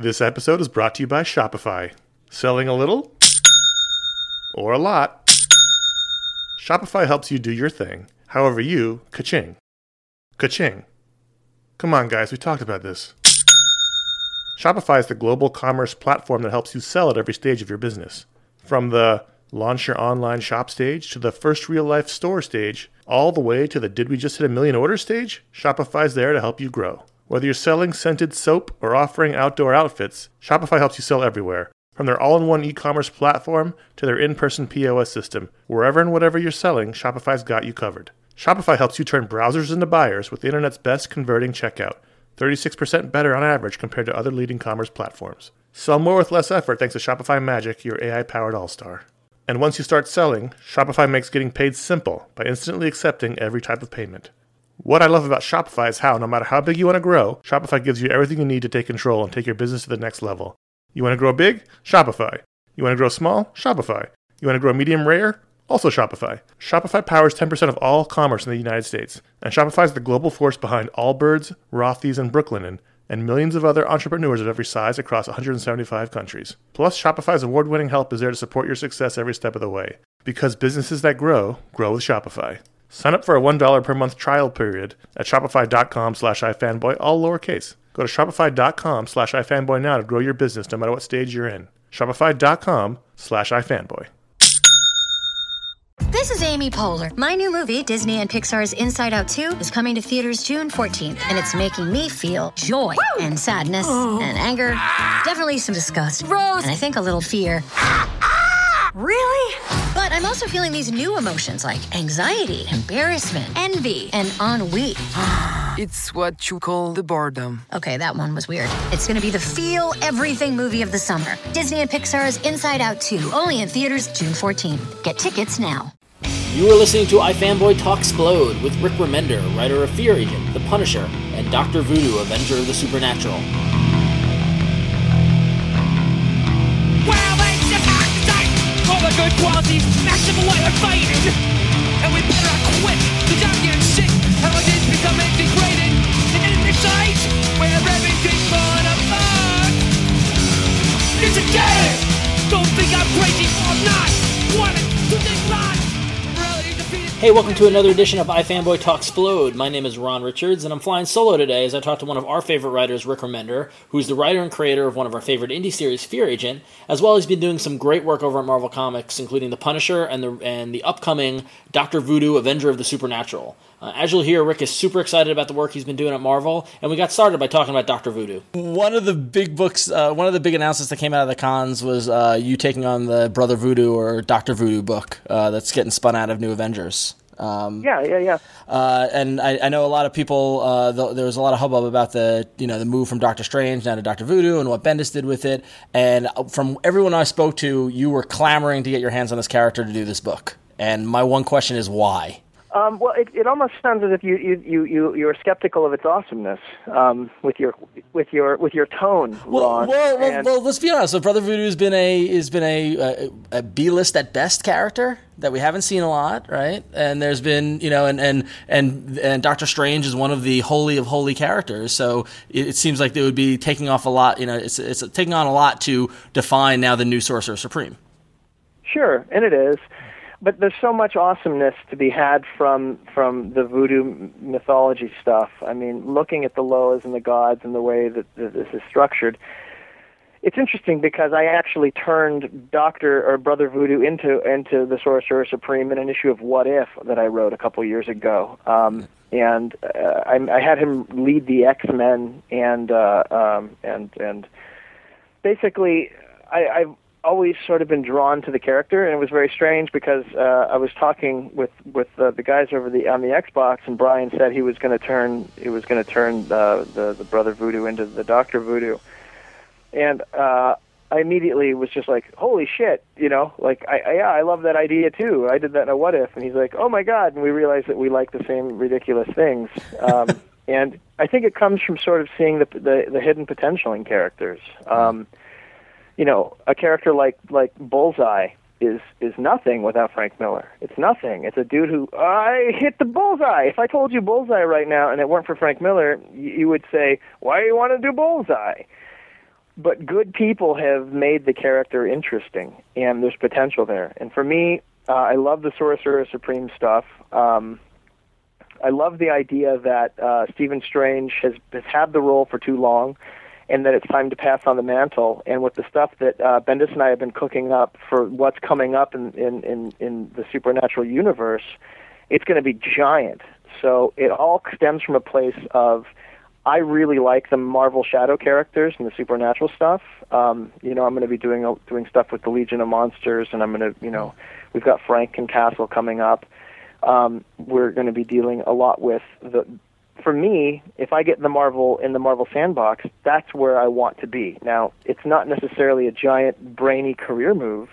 This episode is brought to you by Shopify. Selling a little or a lot, Shopify helps you do your thing, however you ka-ching. Ka-ching. Come on, guys, we talked about this. Shopify is the global commerce platform that helps you sell at every stage of your business. From the launch your online shop stage to the first real-life store stage, all the way to the did we just hit 1 million orders stage, Shopify's there to help you grow. Whether you're selling scented soap or offering outdoor outfits, Shopify helps you sell everywhere. From their all-in-one e-commerce platform to their in-person POS system, wherever and whatever you're selling, Shopify's got you covered. Shopify helps you turn browsers into buyers with the internet's best converting checkout, 36% better on average compared to other leading commerce platforms. Sell more with less effort thanks to Shopify Magic, your AI-powered all-star. And once you start selling, Shopify makes getting paid simple by instantly accepting every type of payment. What I love about Shopify is how, no matter how big you want to grow, Shopify gives you everything you need to take control and take your business to the next level. You want to grow big? Shopify. You want to grow small? Shopify. You want to grow medium rare? Also Shopify. Shopify powers 10% of all commerce in the United States, and Shopify is the global force behind Allbirds, Rothy's, and Brooklinen, and millions of other entrepreneurs of every size across 175 countries. Plus, Shopify's award-winning help is there to support your success every step of the way. Because businesses that grow with Shopify. Sign up for a $1 per month trial period at shopify.com/ifanboy, all lowercase. Go to shopify.com/ifanboy now to grow your business no matter what stage you're in. Shopify.com/ifanboy. This is Amy Poehler. My new movie, Disney and Pixar's Inside Out 2, is coming to theaters June 14th, and it's making me feel joy and sadness and anger, definitely some disgust, Rose, and I think a little fear. Really? But I'm also feeling these new emotions like anxiety, embarrassment, envy, and ennui. It's what you call the boredom. Okay, that one was weird. It's going to be the feel everything movie of the summer. Disney and Pixar's Inside Out 2, only in theaters June 14th. Get tickets now. You are listening to iFanboy Talksplode with Rick Remender, writer of Fear Agent, The Punisher, and Dr. Voodoo, Avenger of the Supernatural. Well, it's just hard to say. All the good qualities smash them away like fighting. And we better quit, cause I'm getting sick. How it is becoming degraded. And in this age, where everything's falling apart. It's a game. Don't think I'm crazy, I'm not. Wanted to think right. Hey, welcome to another edition of iFanboy Talksplode. My name is Ron Richards, and I'm flying solo today as I talk to one of our favorite writers, Rick Remender, who's the writer and creator of one of our favorite indie series, Fear Agent, as well as been doing some great work over at Marvel Comics, including The Punisher and the upcoming Dr. Voodoo, Avenger of the Supernatural. As you'll hear, Rick is super excited about the work he's been doing at Marvel, and we got started by talking about Dr. Voodoo. One of the big books, one of the big announcements that came out of the cons was you taking on the Brother Voodoo or Dr. Voodoo book that's getting spun out of New Avengers. Yeah. And I know a lot of people, there was a lot of hubbub about the move from Doctor Strange now to Dr. Voodoo and what Bendis did with it. And from everyone I spoke to, you were clamoring to get your hands on this character to do this book. And my one question is why? Well, it almost sounds as if you're skeptical of its awesomeness with your tone, Ron. Well, let's be honest. So Brother Voodoo has been a B-list at best character that we haven't seen a lot, right? And there's been and Doctor Strange is one of the holy of holy characters. So it seems like they would be taking off a lot. It's taking on a lot to define now the new Sorcerer Supreme. Sure, and it is. But there's so much awesomeness to be had from the voodoo mythology stuff. I mean, looking at the Loas and the gods and the way that this is structured, it's interesting because I actually turned Brother Voodoo into the Sorcerer Supreme in an issue of What If that I wrote a couple years ago. And I had him lead the X-Men and basically I've always sort of been drawn to the character, and it was very strange because I was talking with the guys on the Xbox, and Brian said he was going to turn the Brother Voodoo into the Dr. Voodoo, and I immediately was just like, holy shit, I love that idea too. I did that in a What If, and he's like, oh my god, and we realized that we like the same ridiculous things. And I think it comes from sort of seeing the hidden potential in characters. A character like Bullseye is nothing without Frank Miller. It's nothing. It's a dude who, I hit the bullseye. If I told you Bullseye right now and it weren't for Frank Miller, you would say, why do you want to do Bullseye? but good people have made the character interesting, and there's potential there. And for me, I love the Sorcerer Supreme stuff. I love the idea that Stephen Strange has had the role for too long, and that it's time to pass on the mantle. And with the stuff that Bendis and I have been cooking up for what's coming up in the Supernatural universe, it's going to be giant. So it all stems from a place of, I really like the Marvel Shadow characters and the Supernatural stuff. I'm going to be doing stuff with the Legion of Monsters, and I'm going to, we've got Franken Castle coming up. We're going to be dealing a lot with for me, if I get in the Marvel sandbox, that's where I want to be. Now, it's not necessarily a giant brainy career move.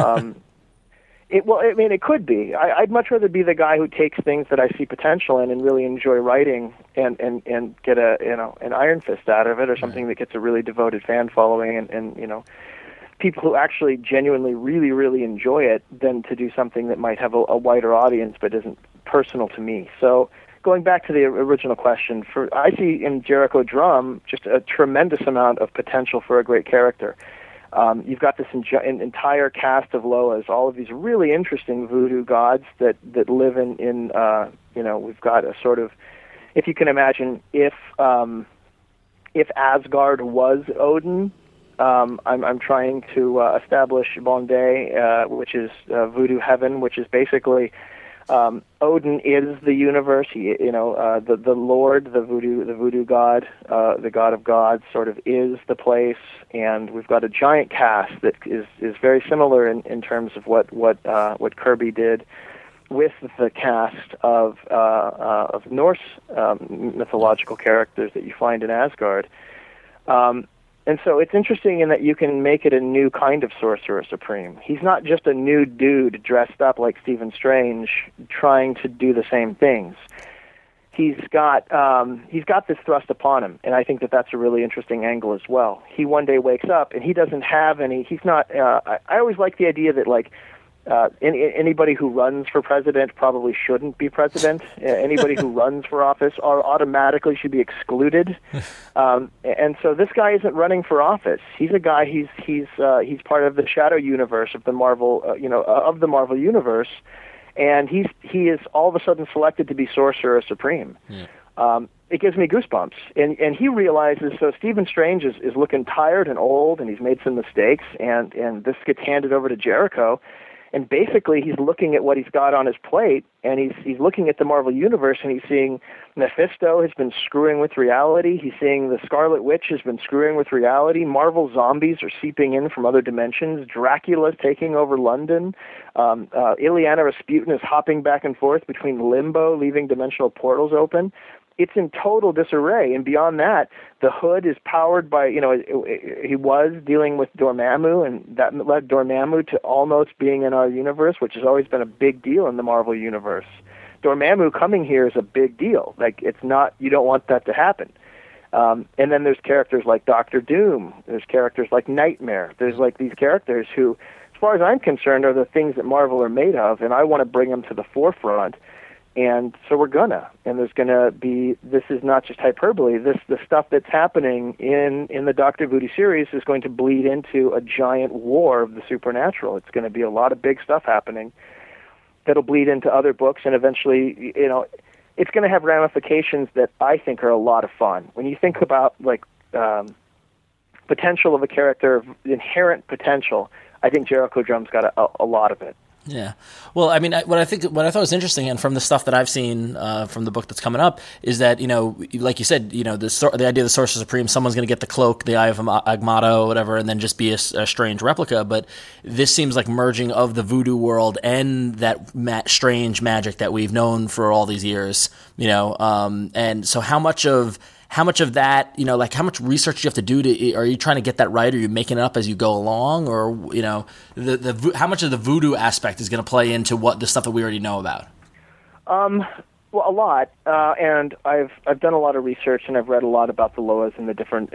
It could be. I'd much rather be the guy who takes things that I see potential in and really enjoy writing and get an Iron Fist out of it, or something that gets a really devoted fan following and people who actually genuinely really, really enjoy it, than to do something that might have a wider audience but isn't personal to me. So going back to the original question, I see in Jericho Drumm just a tremendous amount of potential for a great character. You've got this entire cast of Loas, all of these really interesting voodoo gods that live in we've got a sort of, if you can imagine, if Asgard was Odin, I'm trying to establish Bondi, which is voodoo heaven, which is basically Odin is the universe. He, the Lord, the voodoo god, the god of gods, sort of is the place. And we've got a giant cast that is very similar in terms of what Kirby did with the cast of Norse mythological characters that you find in Asgard. And so it's interesting in that you can make it a new kind of Sorcerer Supreme. He's not just a new dude dressed up like Stephen Strange trying to do the same things. He's got this thrust upon him, and I think that that's a really interesting angle as well. He one day wakes up and he doesn't have any. He's not. I always like the idea that anybody who runs for president probably shouldn't be president. Anybody who runs for office automatically should be excluded. And so this guy isn't running for office. He's a guy. He's part of the Shadow universe of the Marvel, of the Marvel universe, and he is all of a sudden selected to be Sorcerer Supreme. Yeah. It gives me goosebumps. And he realizes, so Stephen Strange is looking tired and old, and he's made some mistakes, and this gets handed over to Jericho. And basically, he's looking at what he's got on his plate, and he's looking at the Marvel Universe, and he's seeing Mephisto has been screwing with reality. He's seeing the Scarlet Witch has been screwing with reality. Marvel zombies are seeping in from other dimensions. Dracula's taking over London. Ileana Rasputin is hopping back and forth between limbo, leaving dimensional portals open. It's in total disarray, and beyond that, the Hood is powered by, he was dealing with Dormammu, and that led Dormammu to almost being in our universe, which has always been a big deal in the Marvel universe. Dormammu coming here is a big deal. Like, it's not, you don't want that to happen. And then there's characters like Doctor Doom. There's characters like Nightmare. There's like these characters who, as far as I'm concerned, are the things that Marvel are made of, and I want to bring them to the forefront. And so we're gonna, and there's gonna be, this is not just hyperbole, the stuff that's happening in the Dr. Voodoo series is going to bleed into a giant war of the supernatural. It's going to be a lot of big stuff happening that'll bleed into other books, and eventually, it's going to have ramifications that I think are a lot of fun. When you think about, potential of a character, inherent potential, I think Jericho Drumm's got a lot of it. Yeah. Well, I mean, what I thought was interesting, and from the stuff that I've seen from the book that's coming up, is that, like you said, the idea of the Sorcerer Supreme, someone's going to get the cloak, the Eye of Agamotto, whatever, and then just be a strange replica. But this seems like merging of the voodoo world and that strange magic that we've known for all these years, and so how much of that, how much research do you have to do are you trying to get that right? Or are you making it up as you go along? Or, how much of the voodoo aspect is going to play into the stuff that we already know about? Well, a lot. And I've done a lot of research, and I've read a lot about the Loas and the different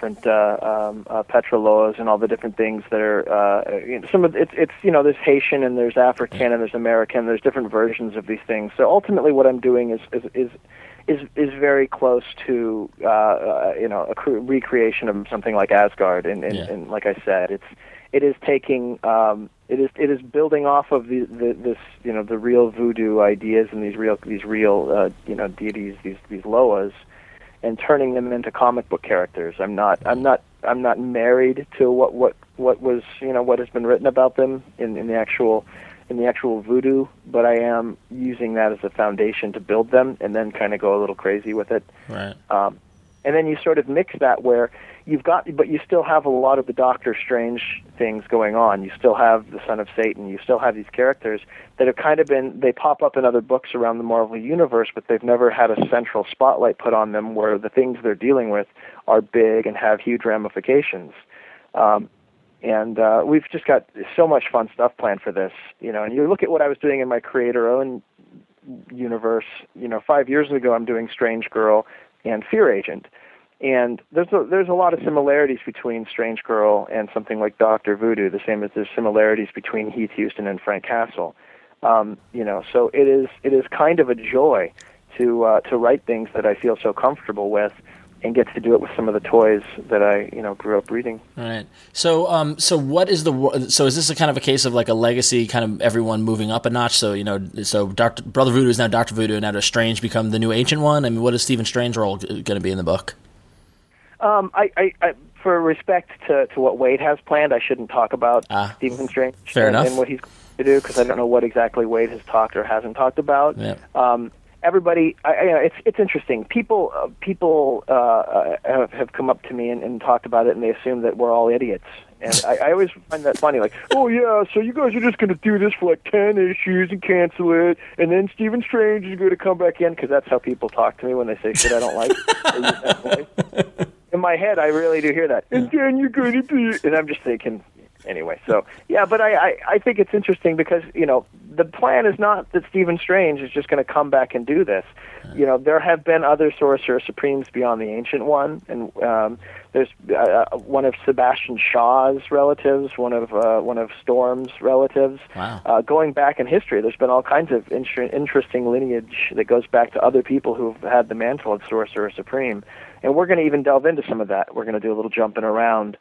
Petra Loas and all the different things that are, some of it's there's Haitian and there's African and there's American. There's different versions of these things. So ultimately what I'm doing is is very close to a recreation of something like Asgard, and like I said, it is taking it is building off of the real voodoo ideas and these real deities, these Loas, and turning them into comic book characters. I'm not married to what was what has been written about them in the actual voodoo, but I am using that as a foundation to build them, and then kind of go a little crazy with it. Right. And then you sort of mix that where but you still have a lot of the Doctor Strange things going on. You still have the Son of Satan. You still have these characters that have kind of they pop up in other books around the Marvel Universe, but they've never had a central spotlight put on them where the things they're dealing with are big and have huge ramifications. And we've just got so much fun stuff planned for this, and you look at what I was doing in my creator-owned universe. 5 years ago, I'm doing Strange Girl and Fear Agent. And there's a lot of similarities between Strange Girl and something like Dr. Voodoo, the same as there's similarities between Heath Houston and Frank Castle. So it is kind of a joy to write things that I feel so comfortable with, and get to do it with some of the toys that I grew up reading. All right. So what is is this a kind of a case of like a legacy, kind of everyone moving up a notch? So Brother Voodoo is now Dr. Voodoo, and now does Strange become the new Ancient One? I mean, what is Stephen Strange's role going to be in the book? I for respect to what Wade has planned, I shouldn't talk about Stephen Strange and what he's going to do, because I don't know what exactly Wade has talked or hasn't talked about. Yeah. Everybody, it's interesting. People have come up to me and talked about it, and they assume that we're all idiots. And I always find that funny, like, oh yeah, so you guys are just going to do this for like 10 issues and cancel it, and then Stephen Strange is going to come back in, because that's how people talk to me when they say shit I don't like. They use that voice. In my head, I really do hear that. And then you're going to be... And I'm just thinking... Anyway, so, yeah, but I think it's interesting because, the plan is not that Stephen Strange is just going to come back and do this. There have been other Sorcerer Supremes beyond the Ancient One, and there's one of Sebastian Shaw's relatives, one of Storm's relatives. Wow. Going back in history, there's been all kinds of interesting lineage that goes back to other people who've had the mantle of Sorcerer Supreme, and we're going to even delve into some of that. We're going to do a little jumping around.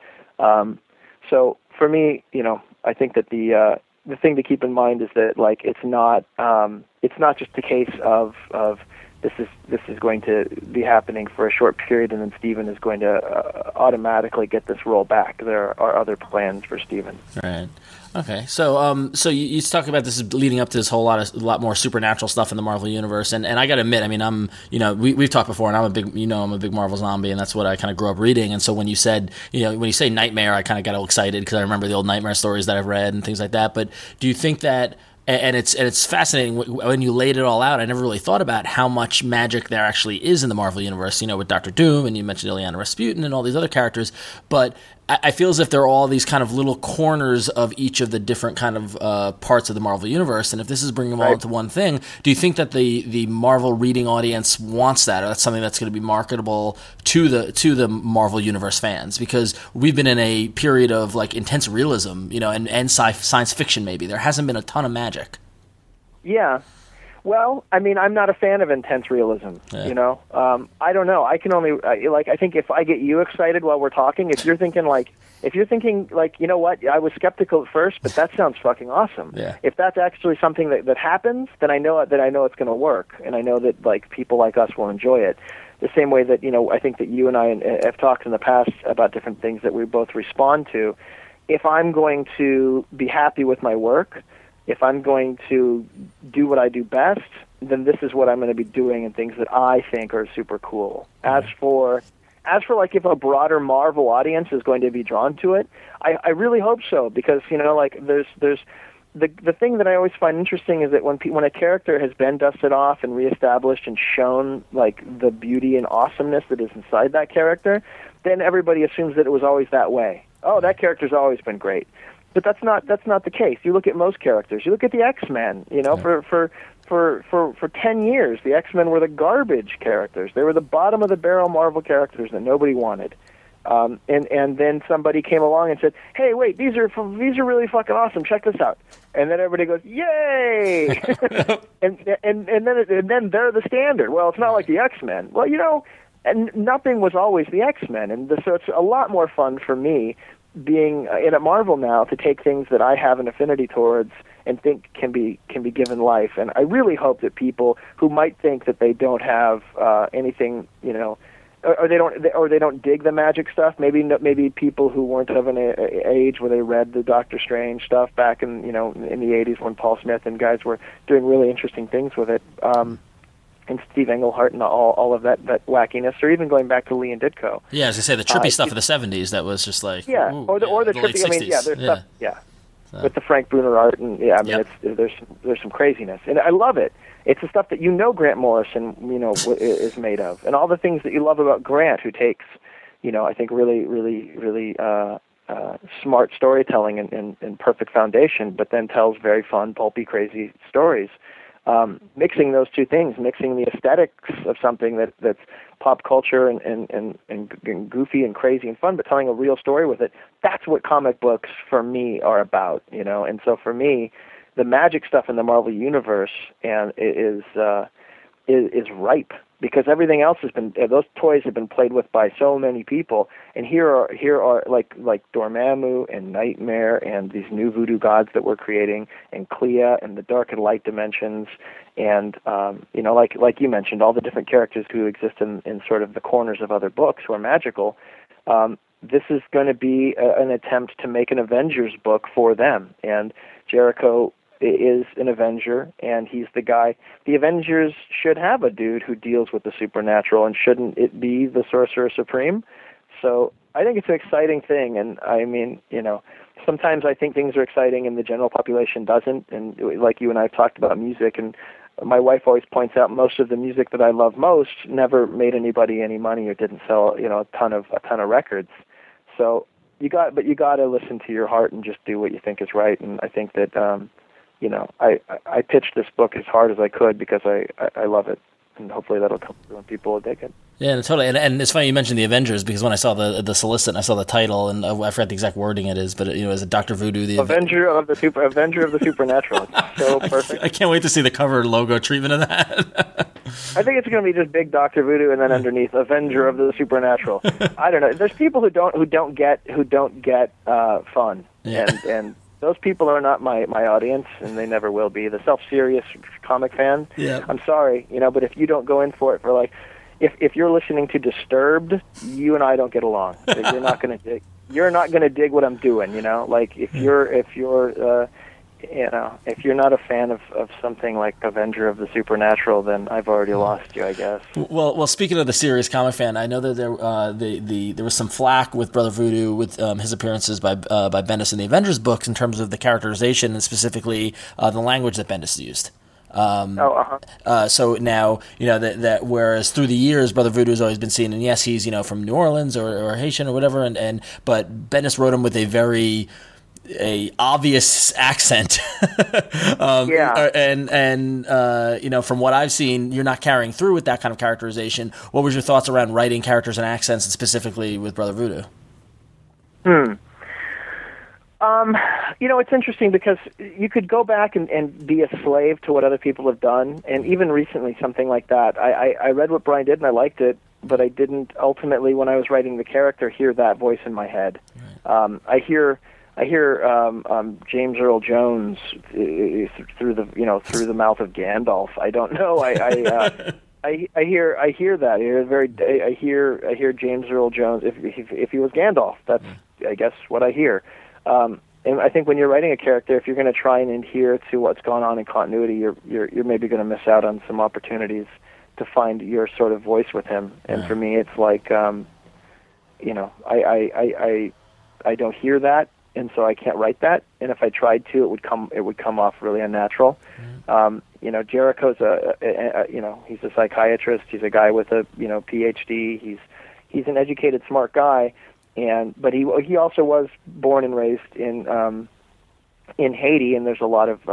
So for me, I think that the thing to keep in mind is that it's not just a case of this is going to be happening for a short period, and then Stephen is going to automatically get this role back. There are other plans for Stephen. Right. Okay. So you talk about this leading up to this whole lot more supernatural stuff in the Marvel Universe, and I got to admit, I mean, we've talked before, and I'm a big Marvel zombie, and that's what I kind of grew up reading. And so when you said, when you say Nightmare, I kind of got all excited because I remember the old Nightmare stories that I've read and things like that. But do you think that? And it's fascinating when you laid it all out. I never really thought about how much magic there actually is in the Marvel Universe, with Doctor Doom, and you mentioned Illyana Rasputin and all these other characters. But I feel as if there are all these kind of little corners of each of the different kind of parts of the Marvel Universe. And if this is bringing them all into one thing, do you think that the Marvel reading audience wants that, or that's something that's going to be marketable to the Marvel Universe fans? Because we've been in a period of like intense realism, and science fiction. Maybe there hasn't been a ton of magic. Yeah. Well, I mean, I'm not a fan of intense realism, I don't know. I can only, I think if I get you excited while we're talking, if you're thinking, you know what, I was skeptical at first, but that sounds fucking awesome. Yeah. If that's actually something that happens, then I know it's going to work, and I know that, people like us will enjoy it. The same way that, I think that you and I have talked in the past about different things that we both respond to. If I'm going to be happy with my work, if I'm going to do what I do best, then this is what I'm going to be doing, and things that I think are super cool. As for if a broader Marvel audience is going to be drawn to it, I really hope so, because there's the thing that I always find interesting is that when a character has been dusted off and reestablished and shown the beauty and awesomeness that is inside that character, then everybody assumes that it was always that way. Oh, that character's always been great. But that's not the case. You look at most characters. You look at the X-Men. For 10 years, the X-Men were the garbage characters. They were the bottom of the barrel Marvel characters that nobody wanted. And then somebody came along and said, "Hey, wait, these are really fucking awesome. Check this out." And then everybody goes, "Yay!" and then they're the standard. Well, it's not like the X-Men. Well, and nothing was always the X-Men, and so it's a lot more fun for me being in at Marvel now to take things that I have an affinity towards and think can be given life. And I really hope that people who might think that they don't have anything, or they don't dig the magic stuff. Maybe people who weren't of an age where they read the Doctor Strange stuff back in the 80s when Paul Smith and guys were doing really interesting things with it. And Steve Englehart and all of that wackiness, or even going back to Lee and Ditko. Yeah, I was gonna say the trippy stuff of the '70s that was just like or the late trippy. 60s. I mean, there's stuff, with the Frank Bruner art, and there's some craziness, and I love it. It's the stuff that Grant Morrison is made of, and all the things that you love about Grant, who takes I think really smart storytelling and perfect foundation, but then tells very fun, pulpy, crazy stories. Mixing those two things, mixing the aesthetics of something that's pop culture and goofy and crazy and fun, but telling a real story with it. That's what comic books for me are about, And so for me, the magic stuff in the Marvel universe is ripe, because everything else has been, those toys have been played with by so many people, and here are like Dormammu and Nightmare and these new voodoo gods that we're creating, and Clea and the dark and light dimensions, and like you mentioned, all the different characters who exist in sort of the corners of other books who are magical. This is going to be an attempt to make an Avengers book for them, and Jericho is an Avenger, and he's the guy. The Avengers should have a dude who deals with the supernatural, and shouldn't it be the Sorcerer Supreme? So I think it's an exciting thing, and I mean, sometimes I think things are exciting and the general population doesn't, and like you and I have talked about music, and my wife always points out most of the music that I love most never made anybody any money or didn't sell, a ton of records. So you got to listen to your heart and just do what you think is right, and I think that I pitched this book as hard as I could because I love it, and hopefully that'll come through and people will dig it. Yeah, totally. And it's funny you mentioned the Avengers, because when I saw the solicit and I saw the title, and I forgot the exact wording it is, but is it Dr. Voodoo? The Avenger of the Supernatural. It's so perfect. I can't wait to see the cover logo treatment of that. I think it's going to be just big Dr. Voodoo, and then underneath Avenger of the Supernatural. I don't know. There's people who don't get fun, and those people are not my audience, and they never will be. The self-serious comic fan, I'm sorry, but if you don't go in for it for if you're listening to Disturbed, you and I don't get along. So you're not going to dig what I'm doing, Like if you're not a fan of something like Avenger of the Supernatural, then I've already lost you, I guess. Well, speaking of the serious comic fan, I know that there was some flack with Brother Voodoo with his appearances by Bendis in the Avengers books in terms of the characterization and specifically the language that Bendis used. So now, that whereas through the years, Brother Voodoo has always been seen, and yes, he's, from New Orleans or Haitian or whatever, but Bendis wrote him with a obvious accent. And from what I've seen, you're not carrying through with that kind of characterization. What was your thoughts around writing characters and accents, and specifically with Brother Voodoo? It's interesting because you could go back and be a slave to what other people have done, and even recently something like that. I read what Brian did and I liked it, but I didn't ultimately, when I was writing the character, hear that voice in my head. Right. I hear James Earl Jones through the mouth of Gandalf. I don't know. I hear that. I hear James Earl Jones. If he was Gandalf, that's I guess what I hear. And I think when you're writing a character, if you're going to try and adhere to what's going on in continuity, you're maybe going to miss out on some opportunities to find your sort of voice with him. And for me, it's like, I don't hear that, and so I can't write that. And if I tried to, it would come off really unnatural. Jericho's he's a psychiatrist. He's a guy with a PhD. He's an educated, smart guy. But he also was born and raised in Haiti, and there's a lot of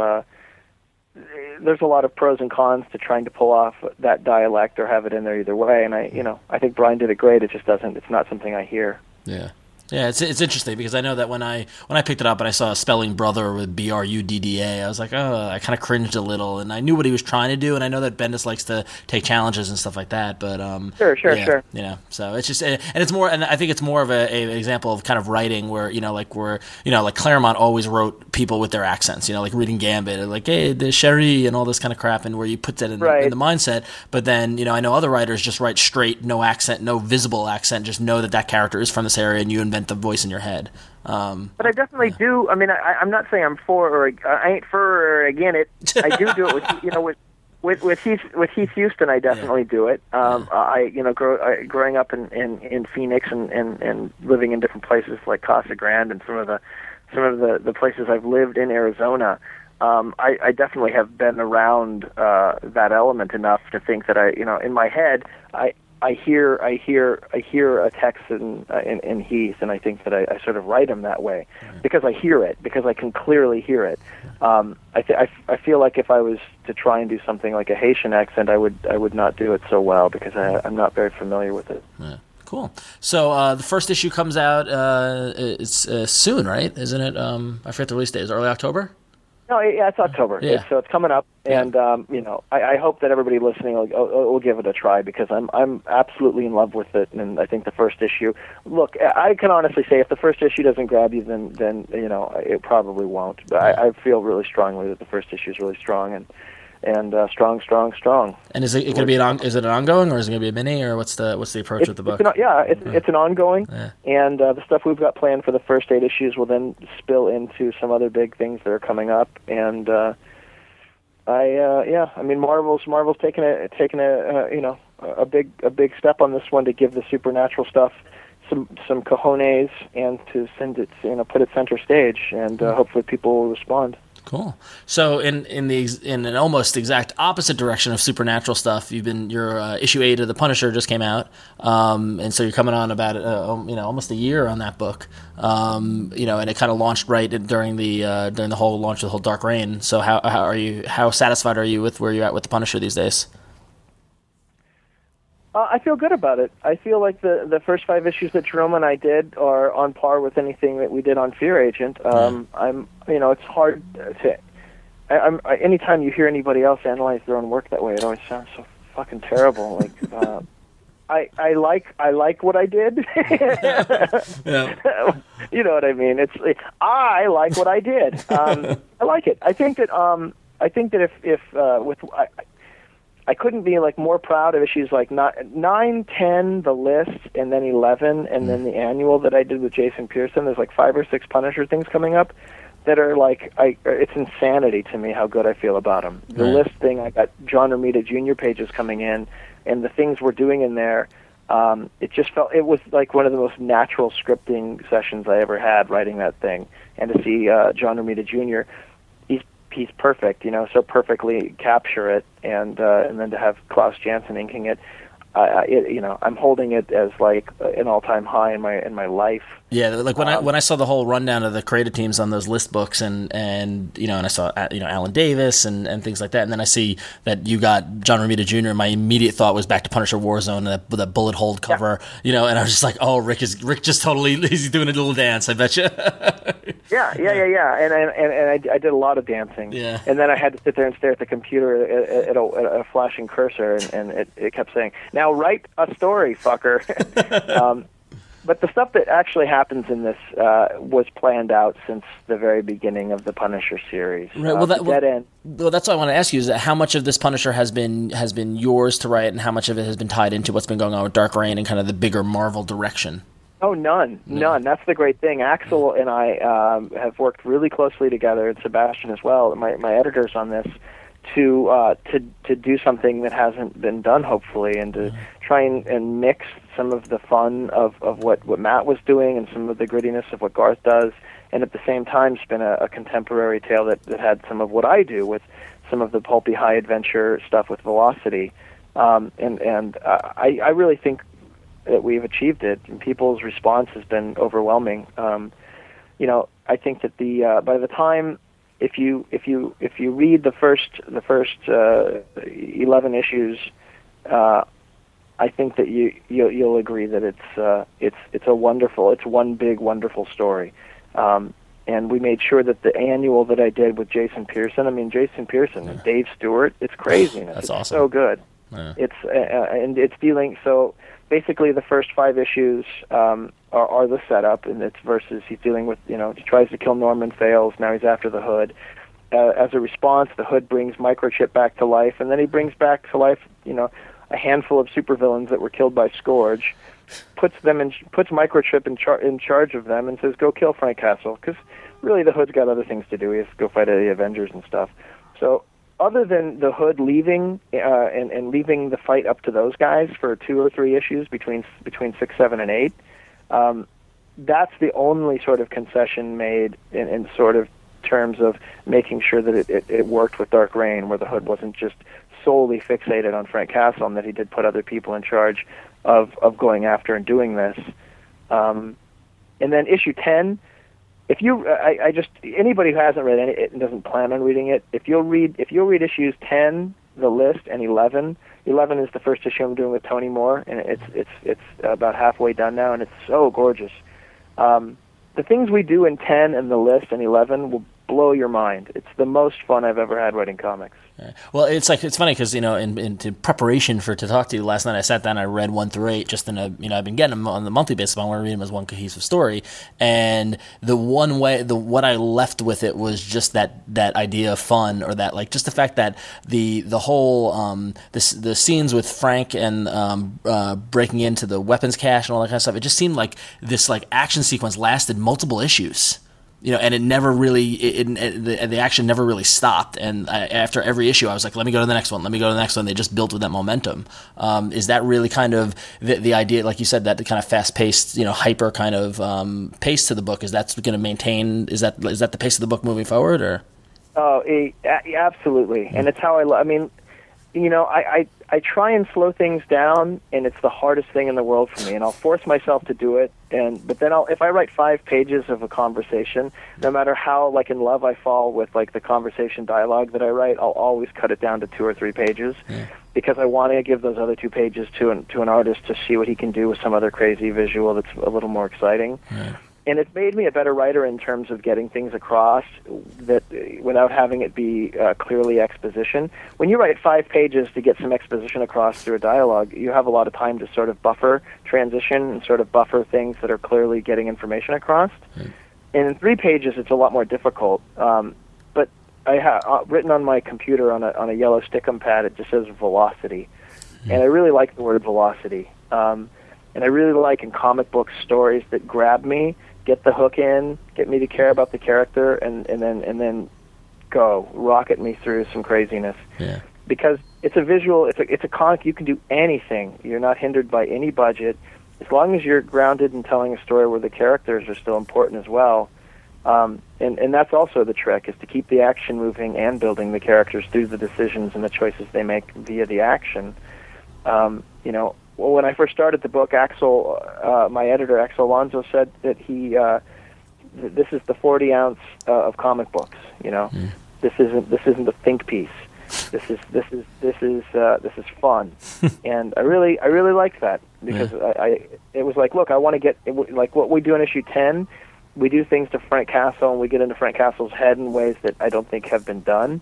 pros and cons to trying to pull off that dialect or have it in there either way. And I think Brian did it great. It just doesn't. It's not something I hear. Yeah. Yeah, it's interesting because I know that when I picked it up and I saw spelling brother with Brudda, I was like, oh, I kind of cringed a little, and I knew what he was trying to do, and I know that Bendis likes to take challenges and stuff like that, but sure. You know, so it's just, and it's more, and I think it's more of an example of kind of writing where like Claremont always wrote people with their accents, like reading Gambit, and like, hey, the Sherry and all this kind of crap, and where you put that in the mindset, but then I know other writers just write straight, no accent, no visible accent, just know that character is from this area, and you invent the voice in your head. But I definitely do. I mean, I'm not saying I'm for or I ain't for or against it. I do it with Heath Houston. I definitely do it. Growing up in Phoenix and living in different places like Casa Grande and some of the places I've lived in Arizona. I definitely have been around that element enough to think that in my head I hear a text in Heath, and I think that I sort of write him that way because I hear it, because I can clearly hear it. I feel like if I was to try and do something like a Haitian accent, I would not do it so well because I'm not very familiar with it. Yeah. Cool. So the first issue comes out it's soon, right? Isn't it? I forget the release date. Is it early October? No, yeah, it's October. Yeah. So it's coming up, and I hope that everybody listening will give it a try because I'm absolutely in love with it, and I think the first issue. Look, I can honestly say if the first issue doesn't grab you, then it probably won't. But I feel really strongly that the first issue is really strong and strong. And is it going to be is it an ongoing, or is it going to be a mini, or what's the approach with the book? It's an ongoing, and the stuff we've got planned for the first 8 issues will then spill into some other big things that are coming up. And Marvel's taken a big step on this one to give the supernatural stuff some cojones and to send it, put it center stage, and hopefully people will respond. Cool. So in an almost exact opposite direction of supernatural stuff, your issue 8 of The Punisher just came out, and so you're coming on about almost a year on that book, and it kind of launched right during the whole launch of the whole Dark Reign. So how satisfied are you with where you're at with The Punisher these days? I feel good about it. I feel like the first 5 issues that Jerome and I did are on par with anything that we did on Fear Agent. It's hard to. Anytime you hear anybody else analyze their own work that way, it always sounds so fucking terrible. I like what I did. Yeah. You know what I mean? I like what I did. I like it. I think that I couldn't be more proud of issues like 9, 10, the list, and then 11, and then the annual that I did with Jason Pearson. There's 5 or 6 Punisher things coming up that are it's insanity to me how good I feel about them. The list thing, I got John Romita Jr. pages coming in, and the things we're doing in there, it was like one of the most natural scripting sessions I ever had writing that thing, and to see John Romita Jr. He's perfect, so perfectly capture it, and then to have Klaus Janson inking it, I'm holding it as an all-time high in my life. Yeah, when I saw the whole rundown of the creative teams on those list books, and I saw Alan Davis and things like that, and then I see that you got John Romita Jr. My immediate thought was back to Punisher Warzone and that bullet hold cover, and I was just like, oh, Rick just totally he's doing a little dance, I bet you. Yeah, and I did a lot of dancing. Yeah. And then I had to sit there and stare at the computer at a flashing cursor, and it kept saying, "Now write a story, fucker." But the stuff that actually happens in this was planned out since the very beginning of the Punisher series. Right. Well, that's what I want to ask you: is that how much of this Punisher has been yours to write, and how much of it has been tied into what's been going on with Dark Reign and kind of the bigger Marvel direction? Oh, none. That's the great thing. Axel and I have worked really closely together, and Sebastian as well, my editors on this, to do something that hasn't been done, hopefully, and to try and mix some of the fun of what Matt was doing and some of the grittiness of what Garth does, and at the same time spin a contemporary tale that had some of what I do with some of the pulpy high adventure stuff with Velocity. I really think that we've achieved it, and people's response has been overwhelming. I think that by the time if you read the first 11 issues I think that you'll agree that it's one big wonderful story. And we made sure that the annual that I did with Jason Pearson, and Dave Stewart, it's craziness. That's it's awesome. So good. Yeah. It's and it's dealing. So basically, the first 5 issues are the setup, and it's versus he's dealing with, he tries to kill Norman, fails. Now he's after the Hood. As a response, the Hood brings Microchip back to life, and then he brings back to life, a handful of supervillains that were killed by Scourge. Puts Microchip in charge of them and says, "Go kill Frank Castle," because really the Hood's got other things to do. He has to go fight the Avengers and stuff. So other than the Hood leaving and leaving the fight up to those guys for 2 or 3 issues between 6, 7, and 8, that's the only sort of concession made in sort of terms of making sure that it worked with Dark Reign, where the Hood wasn't just solely fixated on Frank Castle, and that he did put other people in charge of going after and doing this. And then issue 10, anybody who hasn't read it and doesn't plan on reading it, if you'll read issues 10, The List, and 11 is the first issue I'm doing with Tony Moore, and it's about halfway done now, and it's so gorgeous. The things we do in 10 and The List and 11 will blow your mind. It's the most fun I've ever had writing comics. Yeah. Well, it's funny because in preparation to talk to you last night, I sat down, I read 1 through 8 just in I've been getting them on the monthly basis, but I want to read them as one cohesive story. And what I left with it was just that idea of fun, or that just the fact that the whole the scenes with Frank and breaking into the weapons cache and all that kind of stuff. It just seemed like this action sequence lasted multiple issues. And it never really, the action never really stopped. And after every issue, I was like, let me go to the next one. They just built with that momentum. Is that really kind of the idea, like you said, that the kind of fast-paced, hyper kind of pace to the book? Is that going to maintain? Is that the pace of the book moving forward, or? Oh, absolutely. And it's how I try and slow things down, and it's the hardest thing in the world for me, and I'll force myself to do it. But then if I write 5 pages of a conversation, no matter how in love I fall with the conversation dialogue that I write, I'll always cut it down to 2 or 3 pages, because I want to give those other 2 pages to an artist to see what he can do with some other crazy visual that's a little more exciting. And it's made me a better writer in terms of getting things across that without having it be clearly exposition. When you write 5 pages to get some exposition across through a dialogue, you have a lot of time to sort of buffer transition and sort of buffer things that are clearly getting information across. And in 3 pages, it's a lot more difficult. But I have written on my computer on a yellow Stickum pad, it just says velocity. And I really like the word velocity. And I really like in comic book stories that grab me, get the hook in, get me to care about the character, and then go rocket me through some craziness. Yeah. Because it's a visual, it's a comic. You can do anything. You're not hindered by any budget, as long as you're grounded in telling a story where the characters are still important as well. And that's also the trick, is to keep the action moving and building the characters through the decisions and the choices they make via the action. Well, when I first started the book, Axel, my editor, Axel Alonso, said that this is the 40 ounce of comic books. This isn't a think piece. This is fun, and I really liked that, because it was like, look, I want to get like what we do in issue 10. We do things to Frank Castle, and we get into Frank Castle's head in ways that I don't think have been done.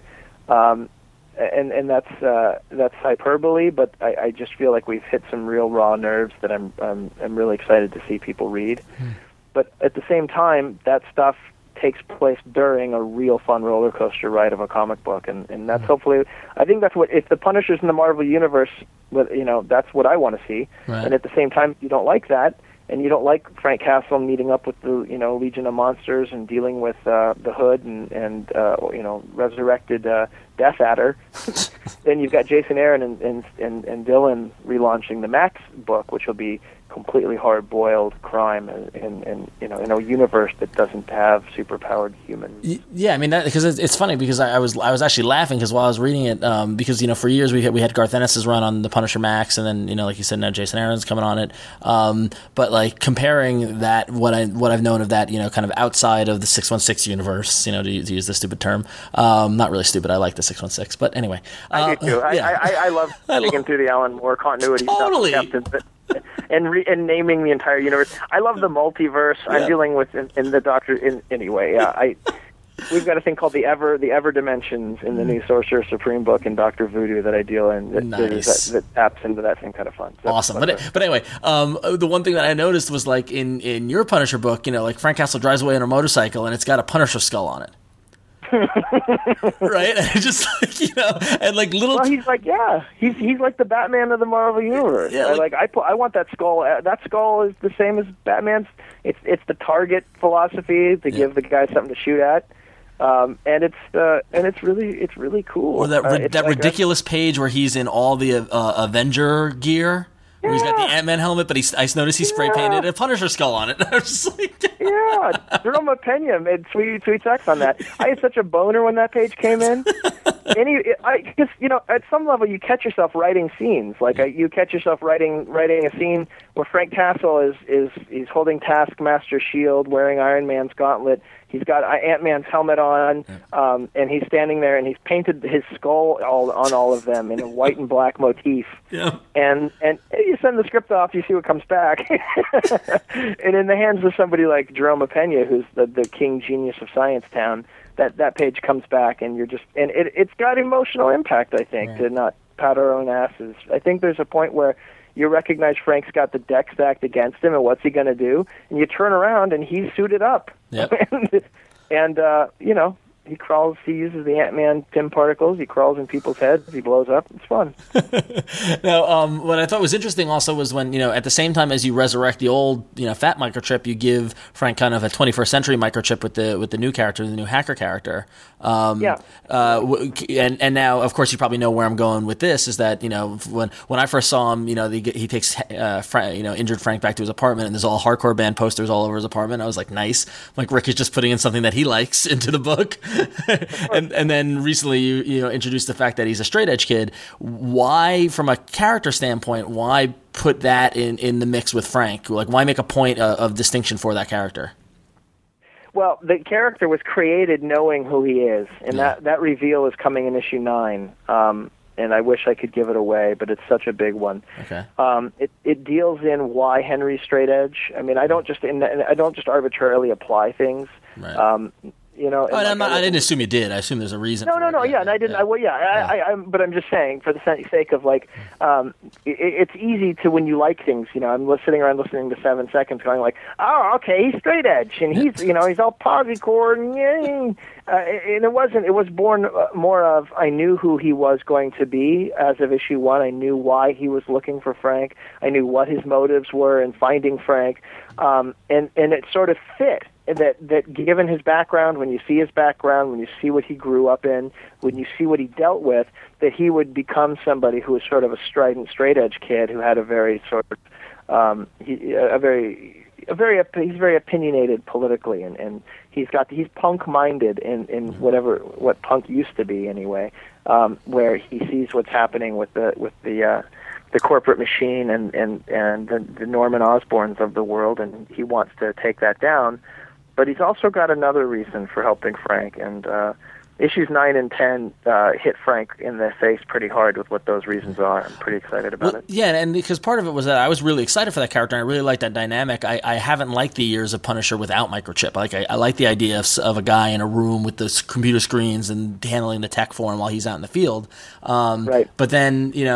And that's hyperbole, but I just feel like we've hit some real raw nerves that I'm really excited to see people read. But at the same time, that stuff takes place during a real fun roller coaster ride of a comic book, and that's hopefully, I think that's what, if the Punisher's in the Marvel Universe, that's what I want to see. Right. And at the same time, if you don't like that, and you don't like Frank Castle meeting up with the Legion of Monsters and dealing with the Hood and resurrected Death Adder, then you've got Jason Aaron and Dylan relaunching the Max book, which will be completely hard-boiled crime in a universe that doesn't have superpowered humans. Yeah, I mean, because it's funny because I was actually laughing because while I was reading it, because for years we had Garth Ennis's run on the Punisher Max, and then like you said, now Jason Aaron's coming on it. But like comparing that, what I've known of that, kind of outside of the 616 universe, to use the stupid term, not really stupid. I like the 616, but anyway, I do too. Yeah. I love digging through the Alan Moore continuity Totally. stuff. And naming the entire universe. I love the multiverse. Yeah. I'm dealing with in the Doctor. Anyway, yeah. We've got a thing called the Ever Dimensions in the new Sorcerer Supreme book in Doctor Voodoo that I deal in. That taps into that same kind of fun. So awesome. But anyway, the one thing that I noticed was like in your Punisher book, like Frank Castle drives away on a motorcycle and it's got a Punisher skull on it. Right? And just like, and like little. Well, he's like, he's like the Batman of the Marvel universe. Yeah, I want that skull. That skull is the same as Batman's. It's the target philosophy to give the guy something to shoot at. And it's really cool. Or that ridiculous page where he's in all the Avenger gear. Where he's got the Ant-Man helmet, but I noticed he spray painted a Punisher skull on it. I was just like, Jerome Pena made sweet text on that. I had such a boner when that page came in. Because at some level you catch yourself writing scenes. Like you catch yourself writing a scene where Frank Castle is holding Taskmaster's shield, wearing Iron Man's gauntlet. He's got Ant-Man's helmet on, and he's standing there, and he's painted his skull on all of them in a white and black motif. Yeah. And you send the script off, you see what comes back. And in the hands of somebody like Jerome Pena, who's the king genius of Science Town, that page comes back, and it's got emotional impact, I think, to not pat our own asses. I think there's a point where you recognize Frank's got the deck stacked against him, and what's he going to do? And you turn around, and he's suited up. Yep. and he uses the Ant-Man Pym particles, he crawls in people's heads, he blows up. It's fun. Now, what I thought was interesting also was when, at the same time as you resurrect the old, fat microchip, you give Frank kind of a 21st century microchip with the new character, the new hacker character. And now, of course, you probably know where I'm going with this, is that, when I first saw him, he takes, injured Frank back to his apartment, and there's all hardcore band posters all over his apartment. I was like, nice. Like, Rick is just putting in something that he likes into the book. and then recently you introduced the fact that he's a straight edge kid. Why, from a character standpoint, why put that in the mix with Frank? Like, why make a point of distinction for that character? Well, the character was created knowing who he is, and that reveal is coming in issue 9. And I wish I could give it away, but it's such a big one. Okay. It deals in why Henry's straight edge. I mean, I don't just arbitrarily apply things. Right. I didn't assume you did. I assume there's a reason. No. Yeah, and I didn't. Yeah. But I'm just saying, for the sake of it's easy to, when you like things. I'm sitting around listening to 7 Seconds, going like, oh, okay, he's straight edge, and he's he's all polychord, and it wasn't. It was born more of, I knew who he was going to be as of issue 1. I knew why he was looking for Frank. I knew what his motives were in finding Frank, and it sort of fit. That given his background, when you see his background, when you see what he grew up in, when you see what he dealt with, that he would become somebody who was sort of a strident, straight-edge kid who had a very sort of he's very opinionated politically, and he's punk-minded in what punk used to be anyway, where he sees what's happening with the corporate machine and the Norman Osborns of the world, and he wants to take that down. But he's also got another reason for helping Frank, and issues 9 and 10 hit Frank in the face pretty hard with what those reasons are. I'm pretty excited about it. Yeah, and because part of it was that I was really excited for that character, and I really liked that dynamic. I haven't liked the years of Punisher without Microchip. Like I like the idea of a guy in a room with the computer screens and handling the tech for him while he's out in the field. Right. But then in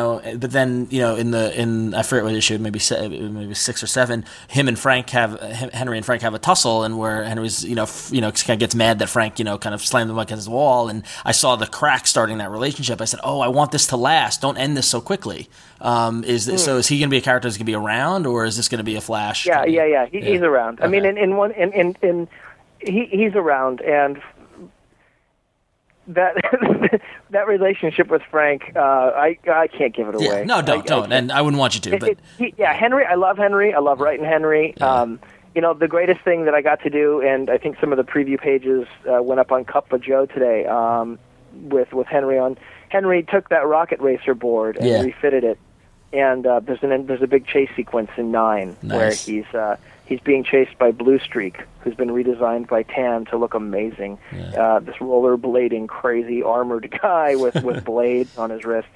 I forget what issue, maybe 6 or 7, Henry and Frank have a tussle, and where Henry's kind of gets mad that Frank kind of slammed him against the wall. And I saw the crack starting that relationship. I said, "Oh, I want this to last. Don't end this so quickly." So is he going to be a character that's going to be around, or is this going to be a Flash? Yeah. He's around. Okay. I mean, he's around, and that relationship with Frank, I can't give it away. Yeah, no, don't, and I wouldn't want you to. But Henry, I love Henry. I love writing Henry. Yeah. The greatest thing that I got to do, and I think some of the preview pages went up on Cup of Joe today with Henry on. Henry took that Rocket Racer board and refitted it, and there's a big chase sequence in 9 where he's being chased by Blue Streak, who's been redesigned by Tam to look amazing. Yeah. This rollerblading, crazy armored guy with blades on his wrists.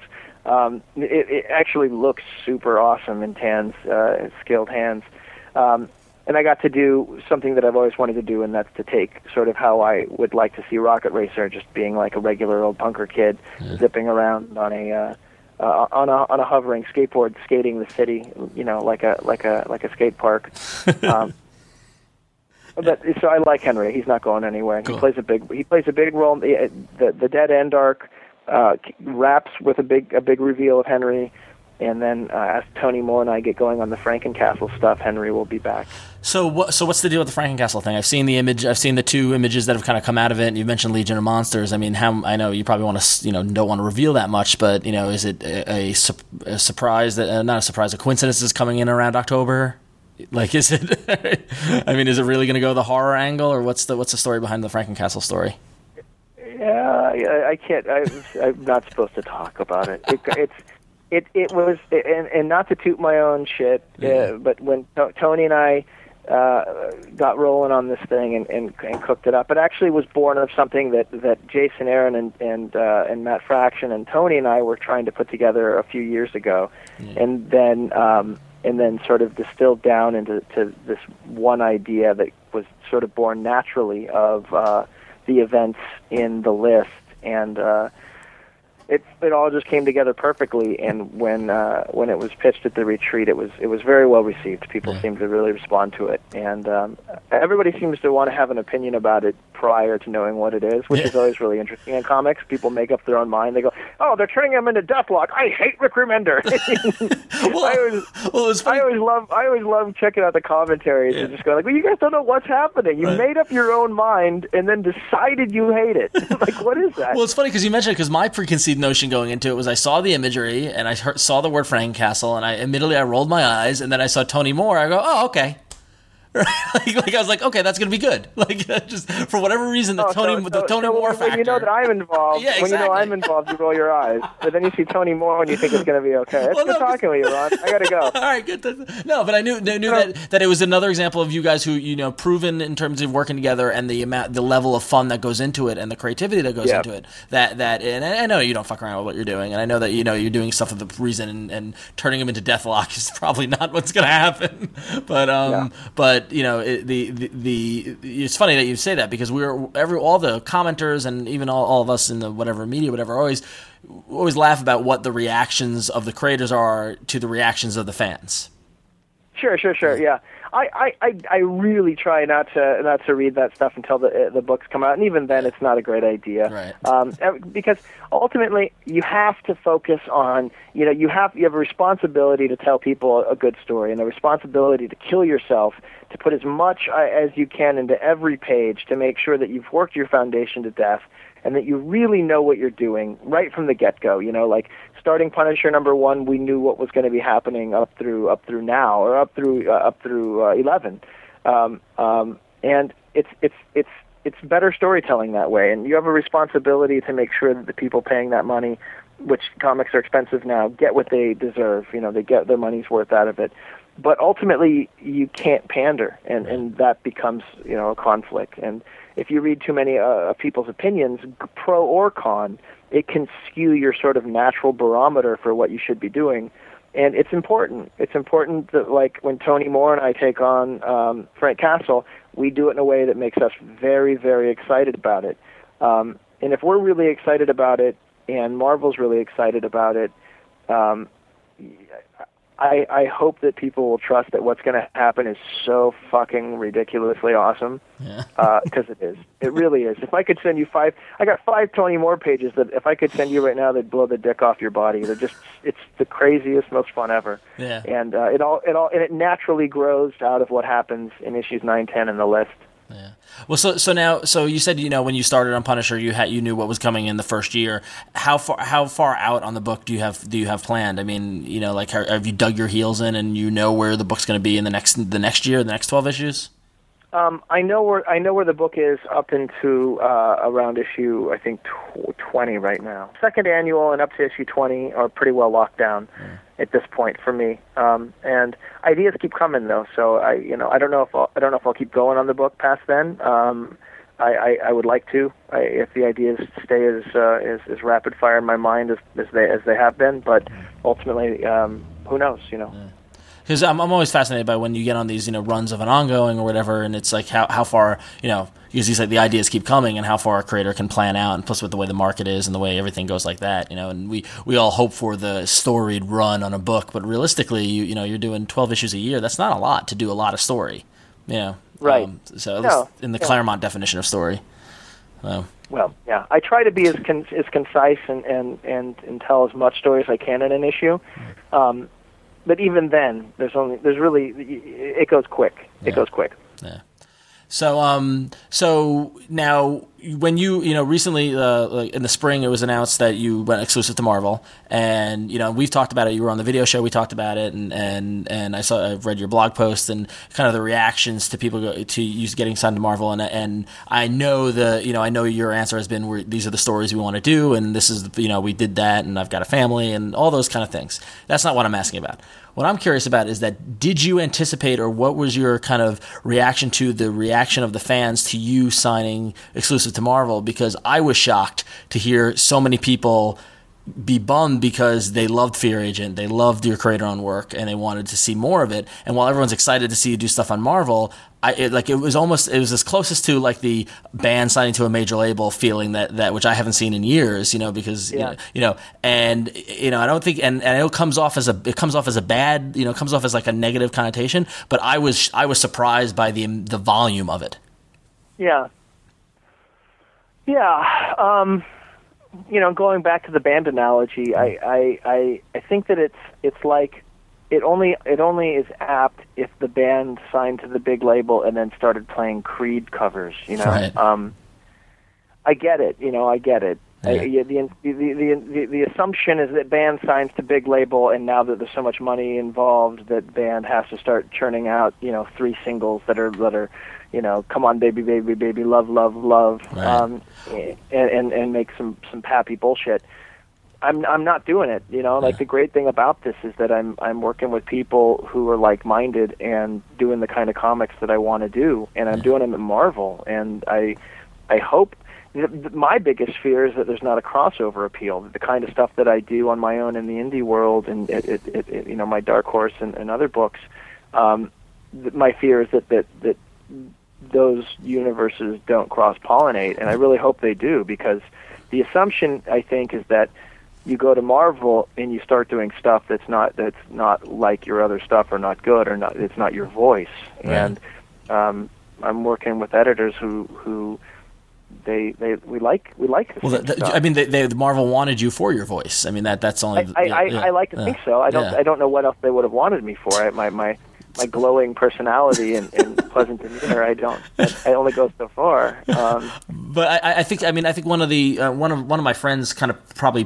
It actually looks super awesome in Tan's skilled hands. And I got to do something that I've always wanted to do, and that's to take sort of how I would like to see Rocket Racer, just being like a regular old punker kid, zipping around on a hovering skateboard, skating the city, like a skate park. But so I like Henry. He's not going anywhere. Cool. He plays a big role. The Dead End arc wraps with a big reveal of Henry. And then as Tony Moore and I get going on the Frankencastle stuff, Henry will be back. So what's the deal with the Frankencastle thing? I've seen the image. I've seen the 2 images that have kind of come out of it. And you mentioned Legion of Monsters. I mean, I know you probably want to, don't want to reveal that much, but is it a surprise that not a surprise, a coincidence is coming in around October? Like, is it? I mean, is it really going to go the horror angle, or what's the story behind the Frankencastle story? Yeah, I can't. I'm not supposed to talk about it. It was, and not to toot my own shit, but when Tony and I got rolling on this thing and cooked it up, it actually was born of something that Jason Aaron and Matt Fraction and Tony and I were trying to put together a few years ago, and then sort of distilled down into this one idea that was sort of born naturally of the events in the list, and it all just came together perfectly. And when it was pitched at the retreat, it was very well received. People seemed to really respond to it, and everybody seems to want to have an opinion about it prior to knowing what it is, which is always really interesting in comics. People make up their own mind. They go, "Oh, they're turning him into Deathlock. I hate Rick Remender." I always love checking out the commentaries and just go like, "Well, you guys don't know what's happening. You made up your own mind and then decided you hate it." Like, what is that? Well, it's funny because you mentioned it, because my preconceived notion going into it was I saw the imagery and I saw the word Frankencastle, and I rolled my eyes, and then I saw Tony Moore. I go, "Oh, okay." like I was like, okay, that's gonna be good. Like, just for whatever reason, the Tony Moore factor. When you know that I'm involved, exactly. When you know I'm involved, you roll your eyes. But then you see Tony Moore and you think it's gonna be okay. It's good talking with you, Ron. I gotta go. All right, good. No, but I knew that it was another example of you guys who proven in terms of working together and the level of fun that goes into it and the creativity that goes into it. That and I know you don't fuck around with what you're doing, and I know that you're doing stuff with the reason, and turning him into Deathlock is probably not what's gonna happen. But it's funny that you say that, because all the commenters and even all of us in the whatever media, whatever, always laugh about what the reactions of the creators are to the reactions of the fans. Sure, yeah. I really try not to read that stuff until the books come out, and even then, it's not a great idea. Right. Because ultimately, you have to focus on you have a responsibility to tell people a good story, and a responsibility to kill yourself to put as much as you can into every page to make sure that you've worked your foundation to death, and that you really know what you're doing right from the get-go. Like starting Punisher #1, we knew what was going to be happening up through now, or up through 11, and it's better storytelling that way. And you have a responsibility to make sure that the people paying that money, which comics are expensive now, get what they deserve. They get their money's worth out of it. But ultimately, you can't pander, and that becomes a conflict. And if you read too many people's opinions, pro or con, it can skew your sort of natural barometer for what you should be doing. And it's important. It's important that, like, when Tony Moore and I take on Frank Castle, we do it in a way that makes us very, very excited about it. And if we're really excited about it, and Marvel's really excited about it, I hope that people will trust that what's going to happen is so fucking ridiculously awesome. Because it is. It really is. If I could send you I got 5 Tony Moore pages that if I could send you right now, they'd blow the dick off your body. It's the craziest, most fun ever. Yeah. And it naturally grows out of what happens in issues 9, 10 in the list. Well, so you said, when you started on Punisher, you knew what was coming in the first year. How far out on the book do you have planned? I mean, have you dug your heels in and where the book's going to be in the next year, the next 12 issues? I know where the book is up into around issue, I think, 20 right now. Second annual and up to issue 20 are pretty well locked down at this point for me. And ideas keep coming though, so I don't know if I'll keep going on the book past then. I would like to, if the ideas stay as rapid fire in my mind as they have been. But ultimately, who knows? Because I'm always fascinated by when you get on these, runs of an ongoing or whatever, and it's like how far, because you said the ideas keep coming and how far a creator can plan out, and plus with the way the market is and the way everything goes like that, and we all hope for the storied run on a book, but realistically, you're doing 12 issues a year. That's not a lot to do a lot of story, Right. So at least in the Claremont definition of story. Well, yeah, I try to be as concise and tell as much story as I can in an issue. But even then, it goes quick. It goes quick. Yeah. So now when you recently, like in the spring, it was announced that you went exclusive to Marvel, and we've talked about it. You were on the video show. We talked about it, and I've read your blog post and kind of the reactions to people to you getting signed to Marvel, and I know I know your answer has been these are the stories we want to do, and this is we did that, and I've got a family, and all those kind of things. That's not what I'm asking about. What I'm curious about is that did you anticipate, or what was your kind of reaction to the reaction of the fans to you signing exclusive to Marvel? Because I was shocked to hear so many people be bummed because they loved Fear Agent, they loved your creator-owned work, and they wanted to see more of it. And while everyone's excited to see you do stuff on Marvel, it was as closest to like the band signing to a major label feeling that which I haven't seen in years, because and I don't think, and I know it comes off as a bad, comes off as like a negative connotation, but I was surprised by the volume of it. Yeah. Going back to the band analogy, I think that it's like it only is apt if the band signed to the big label and then started playing Creed covers. Right. I get it. I get it. Yeah. The assumption is that band signs to big label, and now that there's so much money involved, that band has to start churning out 3 singles that are come on baby baby baby love love love, right. and make some pappy bullshit. I'm not doing it. Like the great thing about this is that I'm working with people who are like-minded and doing the kind of comics that I want to do, and I'm doing them at Marvel, and I hope. My biggest fear is that there's not a crossover appeal. That the kind of stuff that I do on my own in the indie world and my Dark Horse and other books, my fear is that those universes don't cross-pollinate, and I really hope they do, because the assumption, I think, is that you go to Marvel and you start doing stuff that's not like your other stuff, or not good, or not, it's not your voice. Right. And I'm working with editors who we like this. Well, the Marvel wanted you for your voice. I mean, that's only. I like to think so. I don't know what else they would have wanted me for. My glowing personality and pleasant demeanor, I only go so far. But I think one of my friends kind of probably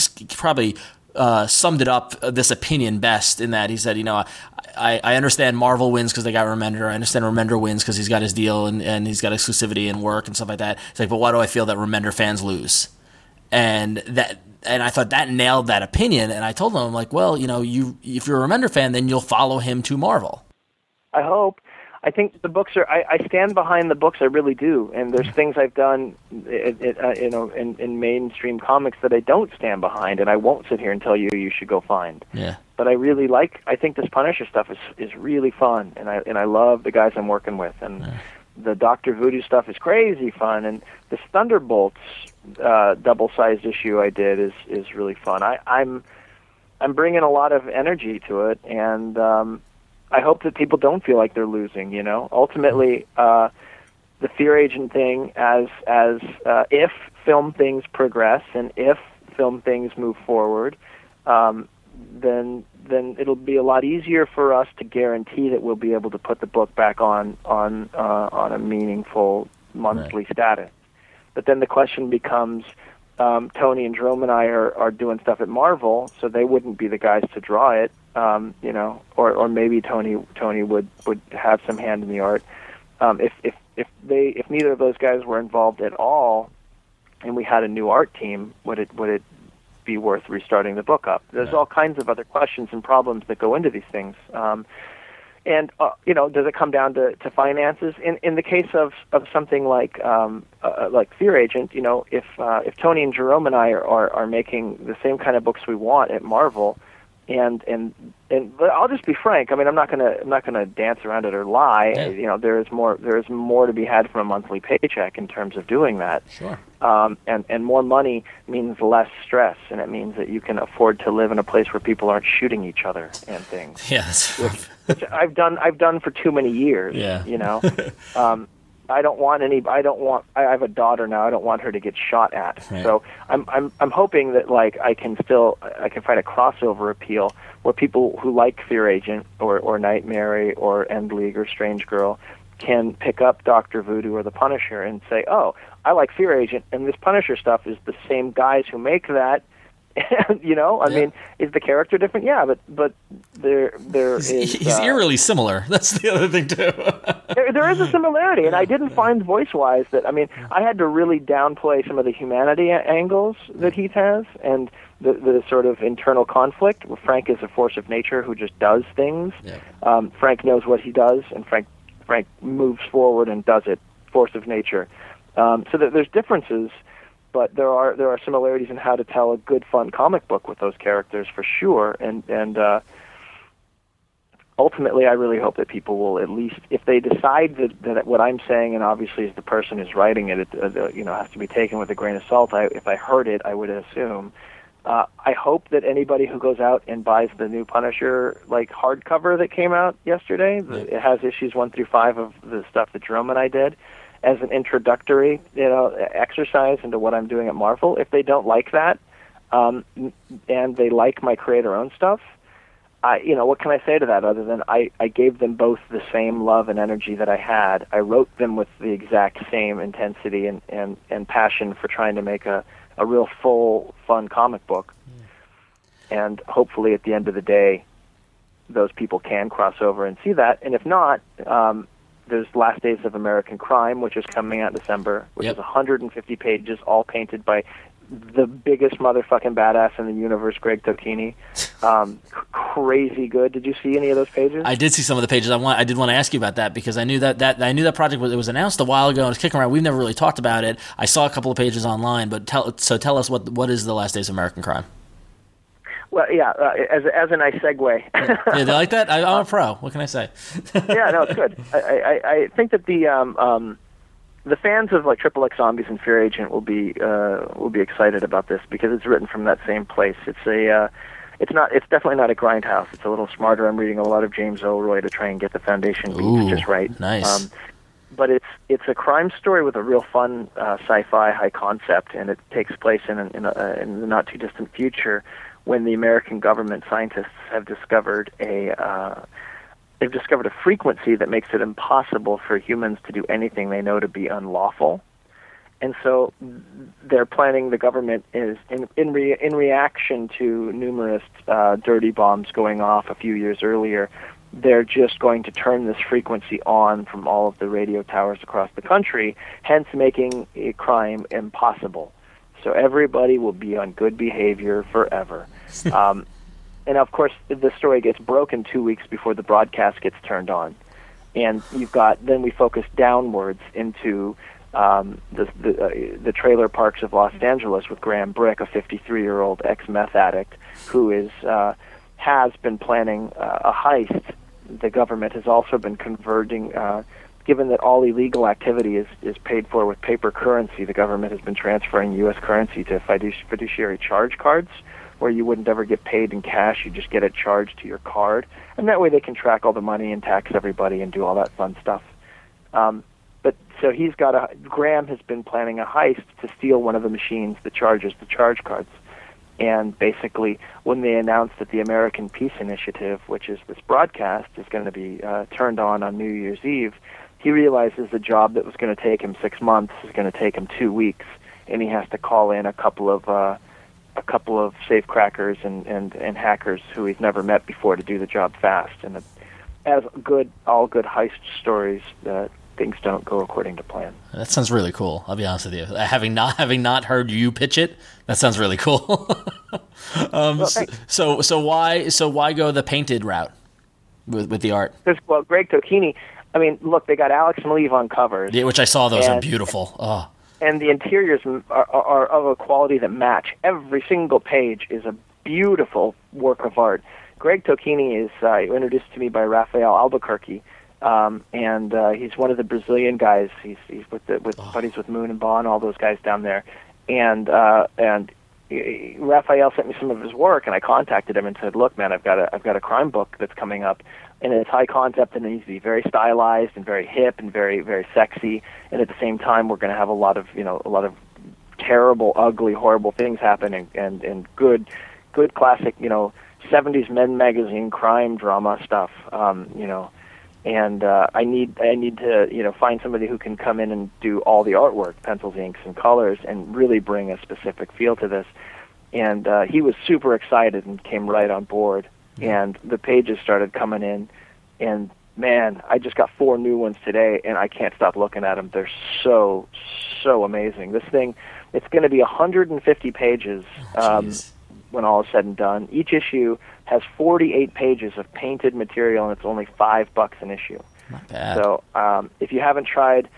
summed it up, this opinion, best, in that he said, I understand Marvel wins because they got Remender. I understand Remender wins because he's got his deal and he's got exclusivity and work and stuff like that. It's like, but why do I feel that Remender fans lose? And I thought that nailed that opinion. And I told him, I'm like, well, if you're a Remender fan, then you'll follow him to Marvel. I hope. I think the books are. I stand behind the books. I really do. And there's things I've done, in mainstream comics that I don't stand behind, and I won't sit here and tell you should go find. Yeah. But I think this Punisher stuff is really fun, and I love the guys I'm working with, and the Dr. Voodoo stuff is crazy fun, and this Thunderbolts double-sized issue I did is really fun. I'm bringing a lot of energy to it, and I hope that people don't feel like they're losing. Ultimately, the Fear Agent thing, as if film things progress and if film things move forward, then it'll be a lot easier for us to guarantee that we'll be able to put the book back on a meaningful monthly status. But then the question becomes, Tony and Jerome and I are doing stuff at Marvel, so they wouldn't be the guys to draw it, or maybe Tony would have some hand in the art. If neither of those guys were involved at all, and we had a new art team, would it be worth restarting the book up? There's all kinds of other questions and problems that go into these things. And does it come down to finances? In the case of something like Fear Agent, if Tony and Jerome and I are making the same kind of books we want at Marvel, and but I'll just be frank. I mean, I'm not gonna dance around it or lie. Yeah. There is more to be had from a monthly paycheck in terms of doing that. Sure. And more money means less stress, and it means that you can afford to live in a place where people aren't shooting each other and things. Yes. Which I've done for too many years. Yeah. I have a daughter now. I don't want her to get shot at. Right. So I'm hoping that I can find a crossover appeal where people who like Fear Agent or Nightmare or End League or Strange Girl can pick up Dr. Voodoo or the Punisher and say, oh, I like Fear Agent, and this Punisher stuff is the same guys who make that. And, I mean, is the character different? Yeah, but there is... He's eerily similar. That's the other thing, too. there is a similarity, and I didn't find voice-wise that... I mean, I had to really downplay some of the humanity angles that Heath has, and the sort of internal conflict. Frank is a force of nature who just does things. Yeah. Frank knows what he does, and Frank moves forward and does it, force of nature. So there's differences, but there are similarities in how to tell a good, fun comic book with those characters for sure. And ultimately, I really hope that people will at least, if they decide that what I'm saying, and obviously as the person who's writing it, has to be taken with a grain of salt. If I heard it, I would assume. I hope that anybody who goes out and buys the new Punisher hardcover that came out yesterday, it has issues 1 through 5 of the stuff that Jerome and I did, as an introductory, exercise into what I'm doing at Marvel. If they don't like that, and they like my creator-owned stuff, what can I say to that other than I gave them both the same love and energy that I had. I wrote them with the exact same intensity and passion for trying to make a real full, fun comic book. And hopefully at the end of the day, those people can cross over and see that. And if not, there's Last Days of American Crime, which is coming out in December, which is 150 pages, all painted by the biggest motherfucking badass in the universe, Greg Tocchini. Crazy good. Did you see any of those pages? I did see some of the pages. I did want to ask you about that because I knew that project was announced a while ago and it's kicking around. We've never really talked about it. I saw a couple of pages online, but tell us what is the Last Days of American Crime? Well, yeah, as a nice segue. Yeah, they like that? I'm a pro. What can I say? Yeah, no, it's good. I think that the fans of Triple X Zombies and Fear Agent will be excited about this because it's written from that same place. It's definitely not a grindhouse. It's a little smarter. I'm reading a lot of James Ellroy to try and get the foundation beats just right. Nice. But it's a crime story with a real fun sci-fi high concept, and it takes place in the not too distant future when the American government scientists have discovered a frequency that makes it impossible for humans to do anything they know to be unlawful. And so they're planning, the government is, in reaction to numerous dirty bombs going off a few years earlier, they're just going to turn this frequency on from all of the radio towers across the country, hence making a crime impossible. So everybody will be on good behavior forever. And of course, the story gets broken 2 weeks before the broadcast gets turned on. And then we focus downwards into the trailer parks of Los Angeles with Graham Brick, a 53-year-old ex-meth addict who has been planning a heist. The government has also been converting, given that all illegal activity is paid for with paper currency, the government has been transferring U.S. currency to fiduciary charge cards, where you wouldn't ever get paid in cash, you just get it charged to your card. And that way they can track all the money and tax everybody and do all that fun stuff. But so Graham has been planning a heist to steal one of the machines that charges the charge cards. And basically, when they announced that the American Peace Initiative, which is this broadcast, is going to be turned on New Year's Eve, he realizes the job that was going to take him 6 months is going to take him 2 weeks, and he has to call in a couple of safecrackers and hackers who he's never met before to do the job fast. And as all good heist stories, things don't go according to plan. That sounds really cool. I'll be honest with you. Having not heard you pitch it, that sounds really cool. So why go the painted route with the art? Well, Greg Tocchini. I mean, look, they got Alex Maleev on covers. Yeah, which I saw. Those are beautiful. Oh. And the interiors are of a quality that match. Every single page is a beautiful work of art. Greg Tocchini is introduced to me by Rafael Albuquerque. And he's one of the Brazilian guys. He's buddies with Moon and Bond, all those guys down there. And Rafael sent me some of his work, and I contacted him and said, "Look, man, I've got a crime book that's coming up, and it's high concept, and it needs to be very stylized and very hip and very, very sexy. And at the same time, we're going to have a lot of terrible, ugly, horrible things happen, and good classic 70s Men magazine crime drama stuff, And I need to find somebody who can come in and do all the artwork, pencils, inks, and colors, and really bring a specific feel to this. And he was super excited and came right on board. And the pages started coming in, and man, I just got 4 new ones today, and I can't stop looking at them. They're so amazing. This thing, it's going to be 150 pages when all is said and done. Each issue has 48 pages of painted material, and it's only $5 an issue. Not bad. So if you haven't tried,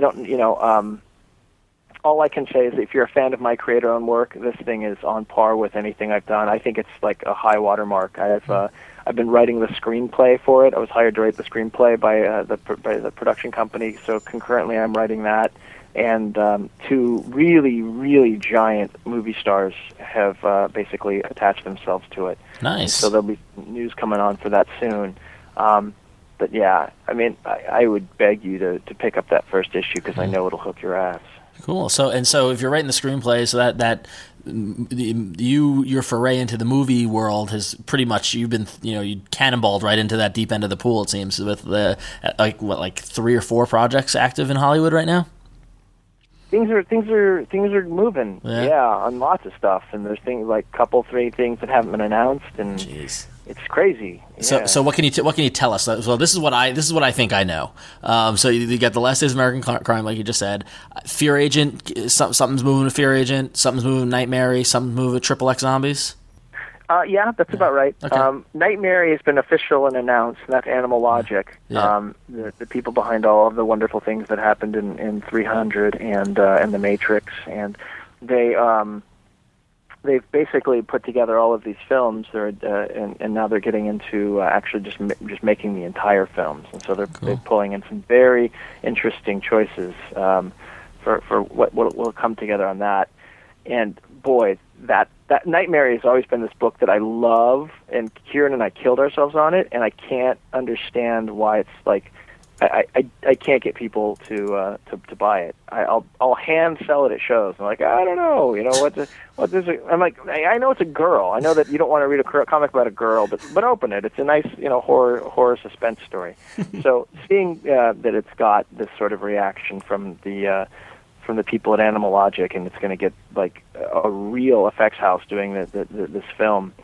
all I can say is if you're a fan of my creator-owned work, this thing is on par with anything I've done. I think it's like a high watermark. I've been writing the screenplay for it. I was hired to write the screenplay by the production company, so concurrently I'm writing that. And 2 really, really giant movie stars have basically attached themselves to it. Nice. So there'll be news coming on for that soon. But yeah, I mean, I would beg you to pick up that first issue because I know it'll hook your ass. Cool. So if you're writing the screenplay, so that your foray into the movie world has pretty much you cannonballed right into that deep end of the pool. It seems with the 3 or 4 projects active in Hollywood right now. Things are moving, on lots of stuff, and there's things like 3 things that haven't been announced, and Jeez. It's crazy. Yeah. So what can you tell us? So this is what I think I know. So you got The Last Days of American Crime, like you just said. Fear Agent, something's moving with Fear Agent. Something's moving with Nightmare. Something's moving with Triple X Zombies. Yeah, that's about right. Okay. Nightmare has been official and announced, and that's Animal Logic. Yeah. The people behind all of the wonderful things that happened in 300 and The Matrix, and they've basically put together all of these films. And now they're getting into actually just making the entire films, and so they're pulling in some very interesting choices for what will come together on that. And boy, that Nightmare has always been this book that I love, and Kieran and I killed ourselves on it, and I can't understand why it's like I can't get people to buy it. I'll hand sell it at shows. I'm like, I don't know, what is it? I'm like, I know it's a girl. I know that you don't want to read a comic about a girl, but open it. It's a nice horror suspense story. So seeing that it's got this sort of reaction from the people at Animal Logic, and it's going to get like a real effects house doing this film,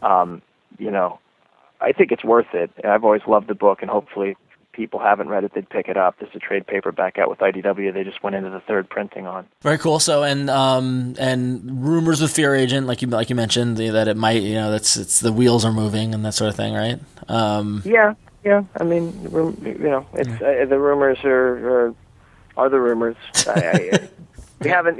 I think it's worth it. I've always loved the book, and hopefully people haven't read it, they'd pick it up. There's a trade paperback out with IDW. They just went into the 3rd printing on. Very cool. So and rumors with Fear Agent, like you mentioned, that it might, it's the wheels are moving and that sort of thing, right? Yeah. I mean, it's the rumors are the rumors. We haven't,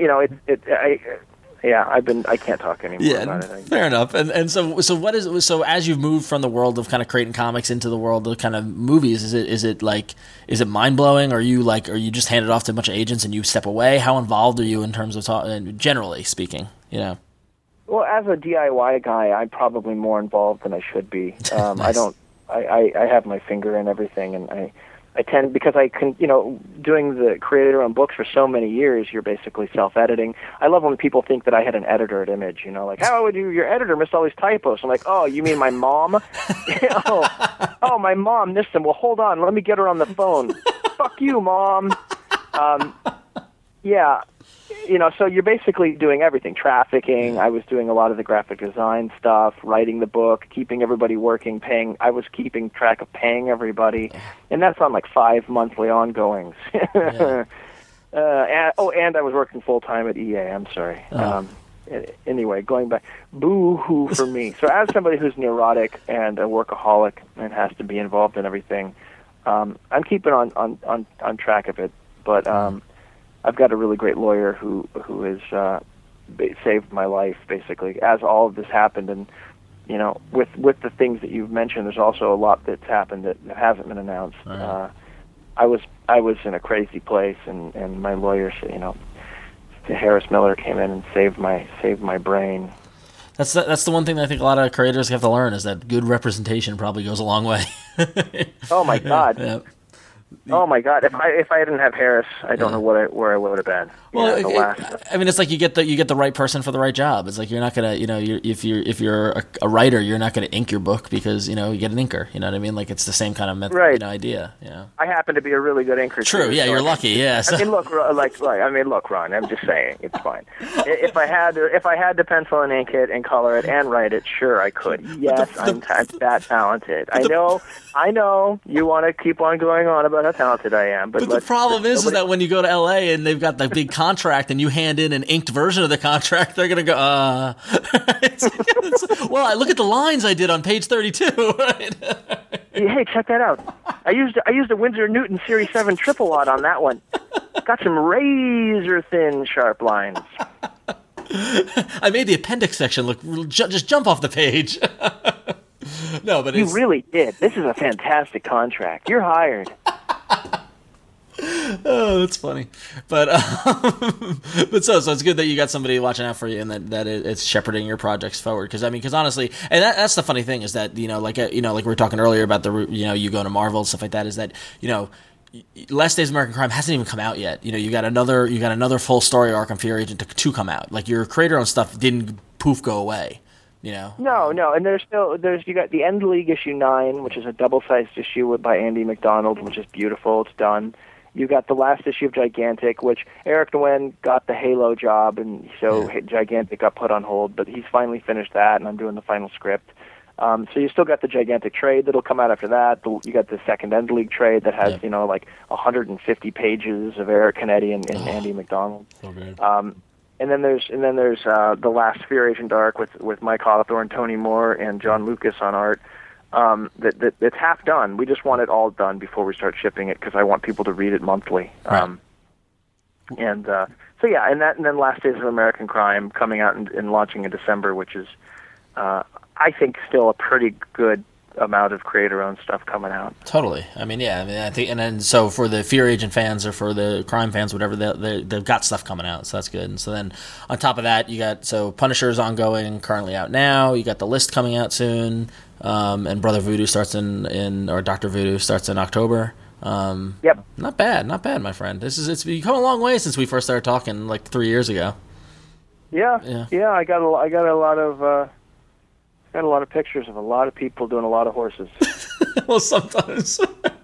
I can't talk anymore about it. Fair enough. And so as you've moved from the world of kind of creating comics into the world of kind of movies, is it mind blowing? Or are you just handed off to a bunch of agents and you step away? How involved are you in terms of generally speaking? Well, as a DIY guy, I'm probably more involved than I should be. Nice. I have my finger in everything, and tend, because I can, doing the creator on books for so many years, you're basically self-editing. I love when people think that I had an editor at Image, like, how would your editor miss all these typos? I'm like, oh, you mean my mom? oh, my mom missed them. Well, hold on, let me get her on the phone. Fuck you, Mom. Yeah. So you're basically doing everything. Trafficking, I was doing a lot of the graphic design stuff, writing the book, keeping everybody working, paying. I was keeping track of paying everybody, and that's on like 5 monthly ongoings. Yeah. And I was working full-time at EA, I'm sorry. Anyway, going back, boo-hoo for me. So as somebody who's neurotic and a workaholic and has to be involved in everything, I'm keeping on track of it, but I've got a really great lawyer who has saved my life, basically, as all of this happened. And, with the things that you've mentioned, there's also a lot that's happened that hasn't been announced. Right. I was in a crazy place, and my lawyer, Harris Miller, came in and saved my brain. That's the one thing that I think a lot of creators have to learn, is that good representation probably goes a long way. Oh, my God. Yeah. Oh my God! If I didn't have Harris, I don't know where I would have been. Well, it's like you get the right person for the right job. It's like you're not gonna, if you're a writer, you're not gonna ink your book because you get an inker. You know what I mean? Like it's the same kind of idea. Yeah. I happen to be a really good inker. True. Too, yeah, you're lucky. Yeah. So. I mean, look, Ron. I'm just saying, it's fine. If I had to pencil and ink it and color it and write it, sure, I could. Yes, I'm that talented. I know. You want to keep on going on about how talented I am, but the problem is that when you go to LA and they've got the big contract and you hand in an inked version of the contract, they're gonna go, well, I look at the lines I did on page 32. Right? Hey, check that out. I used a Winsor Newton Series 7 triple wad on that one. Got some razor thin sharp lines. I made the appendix section look just jump off the page. No, but you really did. This is a fantastic contract. You're hired. Oh, that's funny, but so it's good that you got somebody watching out for you and that it's shepherding your projects forward. Because honestly, and that's the funny thing is that like we were talking earlier about you go to Marvel and stuff like that, is that Last Days of American Crime hasn't even come out yet. You got another full story arc on Fear Agent to come out. Like your creator-owned stuff didn't poof go away. No, and you got the End League issue 9, which is a double-sized issue by Andy McDonald, which is beautiful. It's done. You got the last issue of Gigantic, which Eric Nguyen got the Halo job, and so Gigantic got put on hold, but he's finally finished that, and I'm doing the final script. So you still got the Gigantic trade that'll come out after that. You got the second End League trade that has, like 150 pages of Eric Canetti and Andy McDonald. So good. And then there's the last Fear Agent arc with Mike Hawthorne, Tony Moore, and John Lucas on art. That's half done. We just want it all done before we start shipping it because I want people to read it monthly. Right. And then Last Days of American Crime coming out and launching in December, which is I think still a pretty good amount of creator-owned stuff coming out. Totally. I think, and then so for the Fear Agent fans or for the crime fans, whatever, they've got stuff coming out, so that's good. And so then on top of that, you got Punisher is ongoing, currently out now. You got The List coming out soon, and Brother Voodoo starts or Dr. Voodoo starts in October. Yep. Not bad, my friend. It's come a long way since we first started talking like 3 years ago. Yeah. I got a lot of. Got a lot of pictures of a lot of people doing a lot of horses. Well, sometimes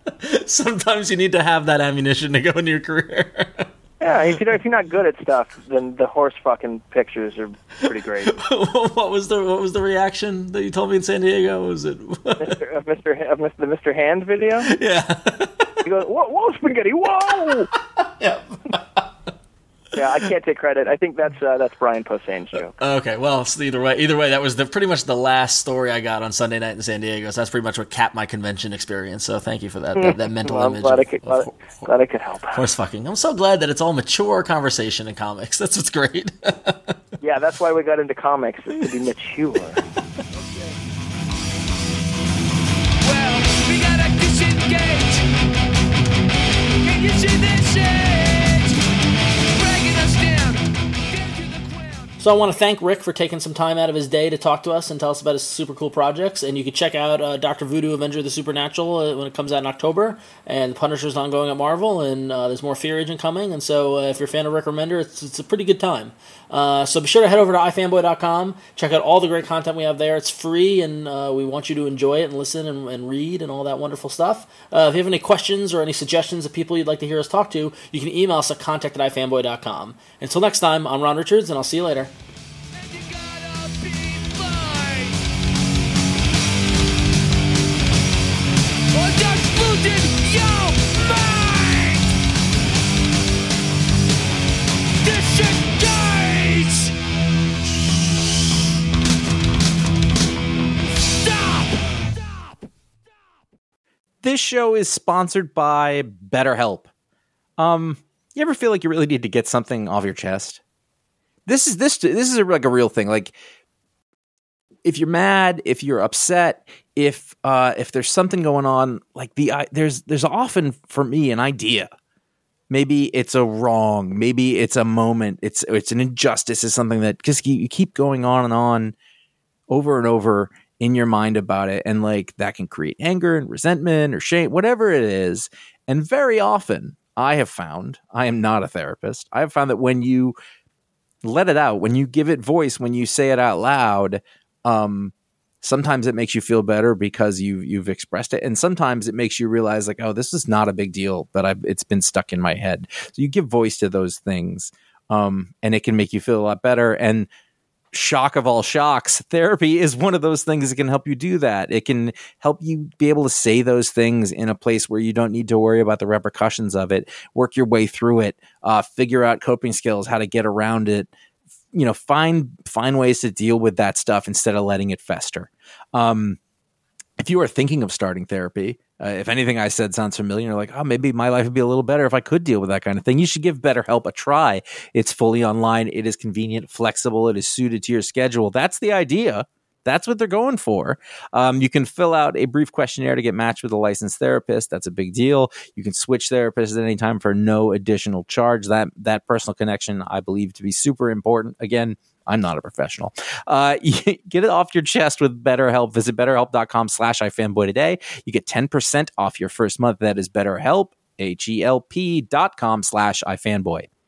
you need to have that ammunition to go into your career. Yeah, if you're not good at stuff, then the horse fucking pictures are pretty great. What was the reaction that you told me in San Diego? Was it the Mr. Hand video? Yeah. He goes, whoa, spaghetti, whoa! Yeah. Yeah, I can't take credit. I think that's Brian Posehn's joke. Okay, well, so either way, that was pretty much the last story I got on Sunday night in San Diego. So that's pretty much what capped my convention experience. So thank you for that mental image. Glad I could help. Horse fucking. I'm so glad that it's all mature conversation in comics. That's what's great. Yeah, that's why we got into comics, is to be mature. Well, we gotta disengage. Can you see this shit? Dragging us down to the ground. So So I want to thank Rick for taking some time out of his day to talk to us and tell us about his super cool projects. And you can check out Dr. Voodoo, Avenger of the Supernatural when it comes out in October. And Punisher's ongoing at Marvel, and there's more Fear Agent coming. And so if you're a fan of Rick Remender, it's a pretty good time. So be sure to head over to ifanboy.com. Check out all the great content we have there. It's free, and we want you to enjoy it and listen and read and all that wonderful stuff. If you have any questions or any suggestions of people you'd like to hear us talk to, you can email us at contact@ifanboy.com. Until next time, I'm Ron Richards, and I'll see you later. And you gotta be mine. Or just losing your mind. This shit dies. Stop. This show is sponsored by BetterHelp. You ever feel like you really need to get something off your chest? This is like a real thing. Like, if you're mad, if you're upset, if there's something going on, like there's often for me an idea. Maybe it's a wrong. Maybe it's a moment. It's an injustice. It's something that just you keep going on and on, over and over in your mind about it, and like that can create anger and resentment or shame, whatever it is. And very often, I have found, I am not a therapist, I have found that when you let it out, when you give it voice, when you say it out loud, sometimes it makes you feel better because you've expressed it, and sometimes it makes you realize like, oh, this is not a big deal, but it's been stuck in my head. So you give voice to those things, and it can make you feel a lot better. And shock of all shocks, therapy is one of those things that can help you do that. It can help you be able to say those things in a place where you don't need to worry about the repercussions of it, work your way through it, figure out coping skills, how to get around it, find ways to deal with that stuff instead of letting it fester. If you are thinking of starting therapy, if anything I said sounds familiar, you're like, oh, maybe my life would be a little better if I could deal with that kind of thing, you should give BetterHelp a try. It's fully online. It is convenient, flexible. It is suited to your schedule. That's the idea. That's what they're going for. You can fill out a brief questionnaire to get matched with a licensed therapist. That's a big deal. You can switch therapists at any time for no additional charge. That personal connection, I believe, to be super important. Again, I'm not a professional. Get it off your chest with BetterHelp. Visit BetterHelp.com/ifanboy today. You get 10% off your first month. That is BetterHelp, HELP.com/ifanboy.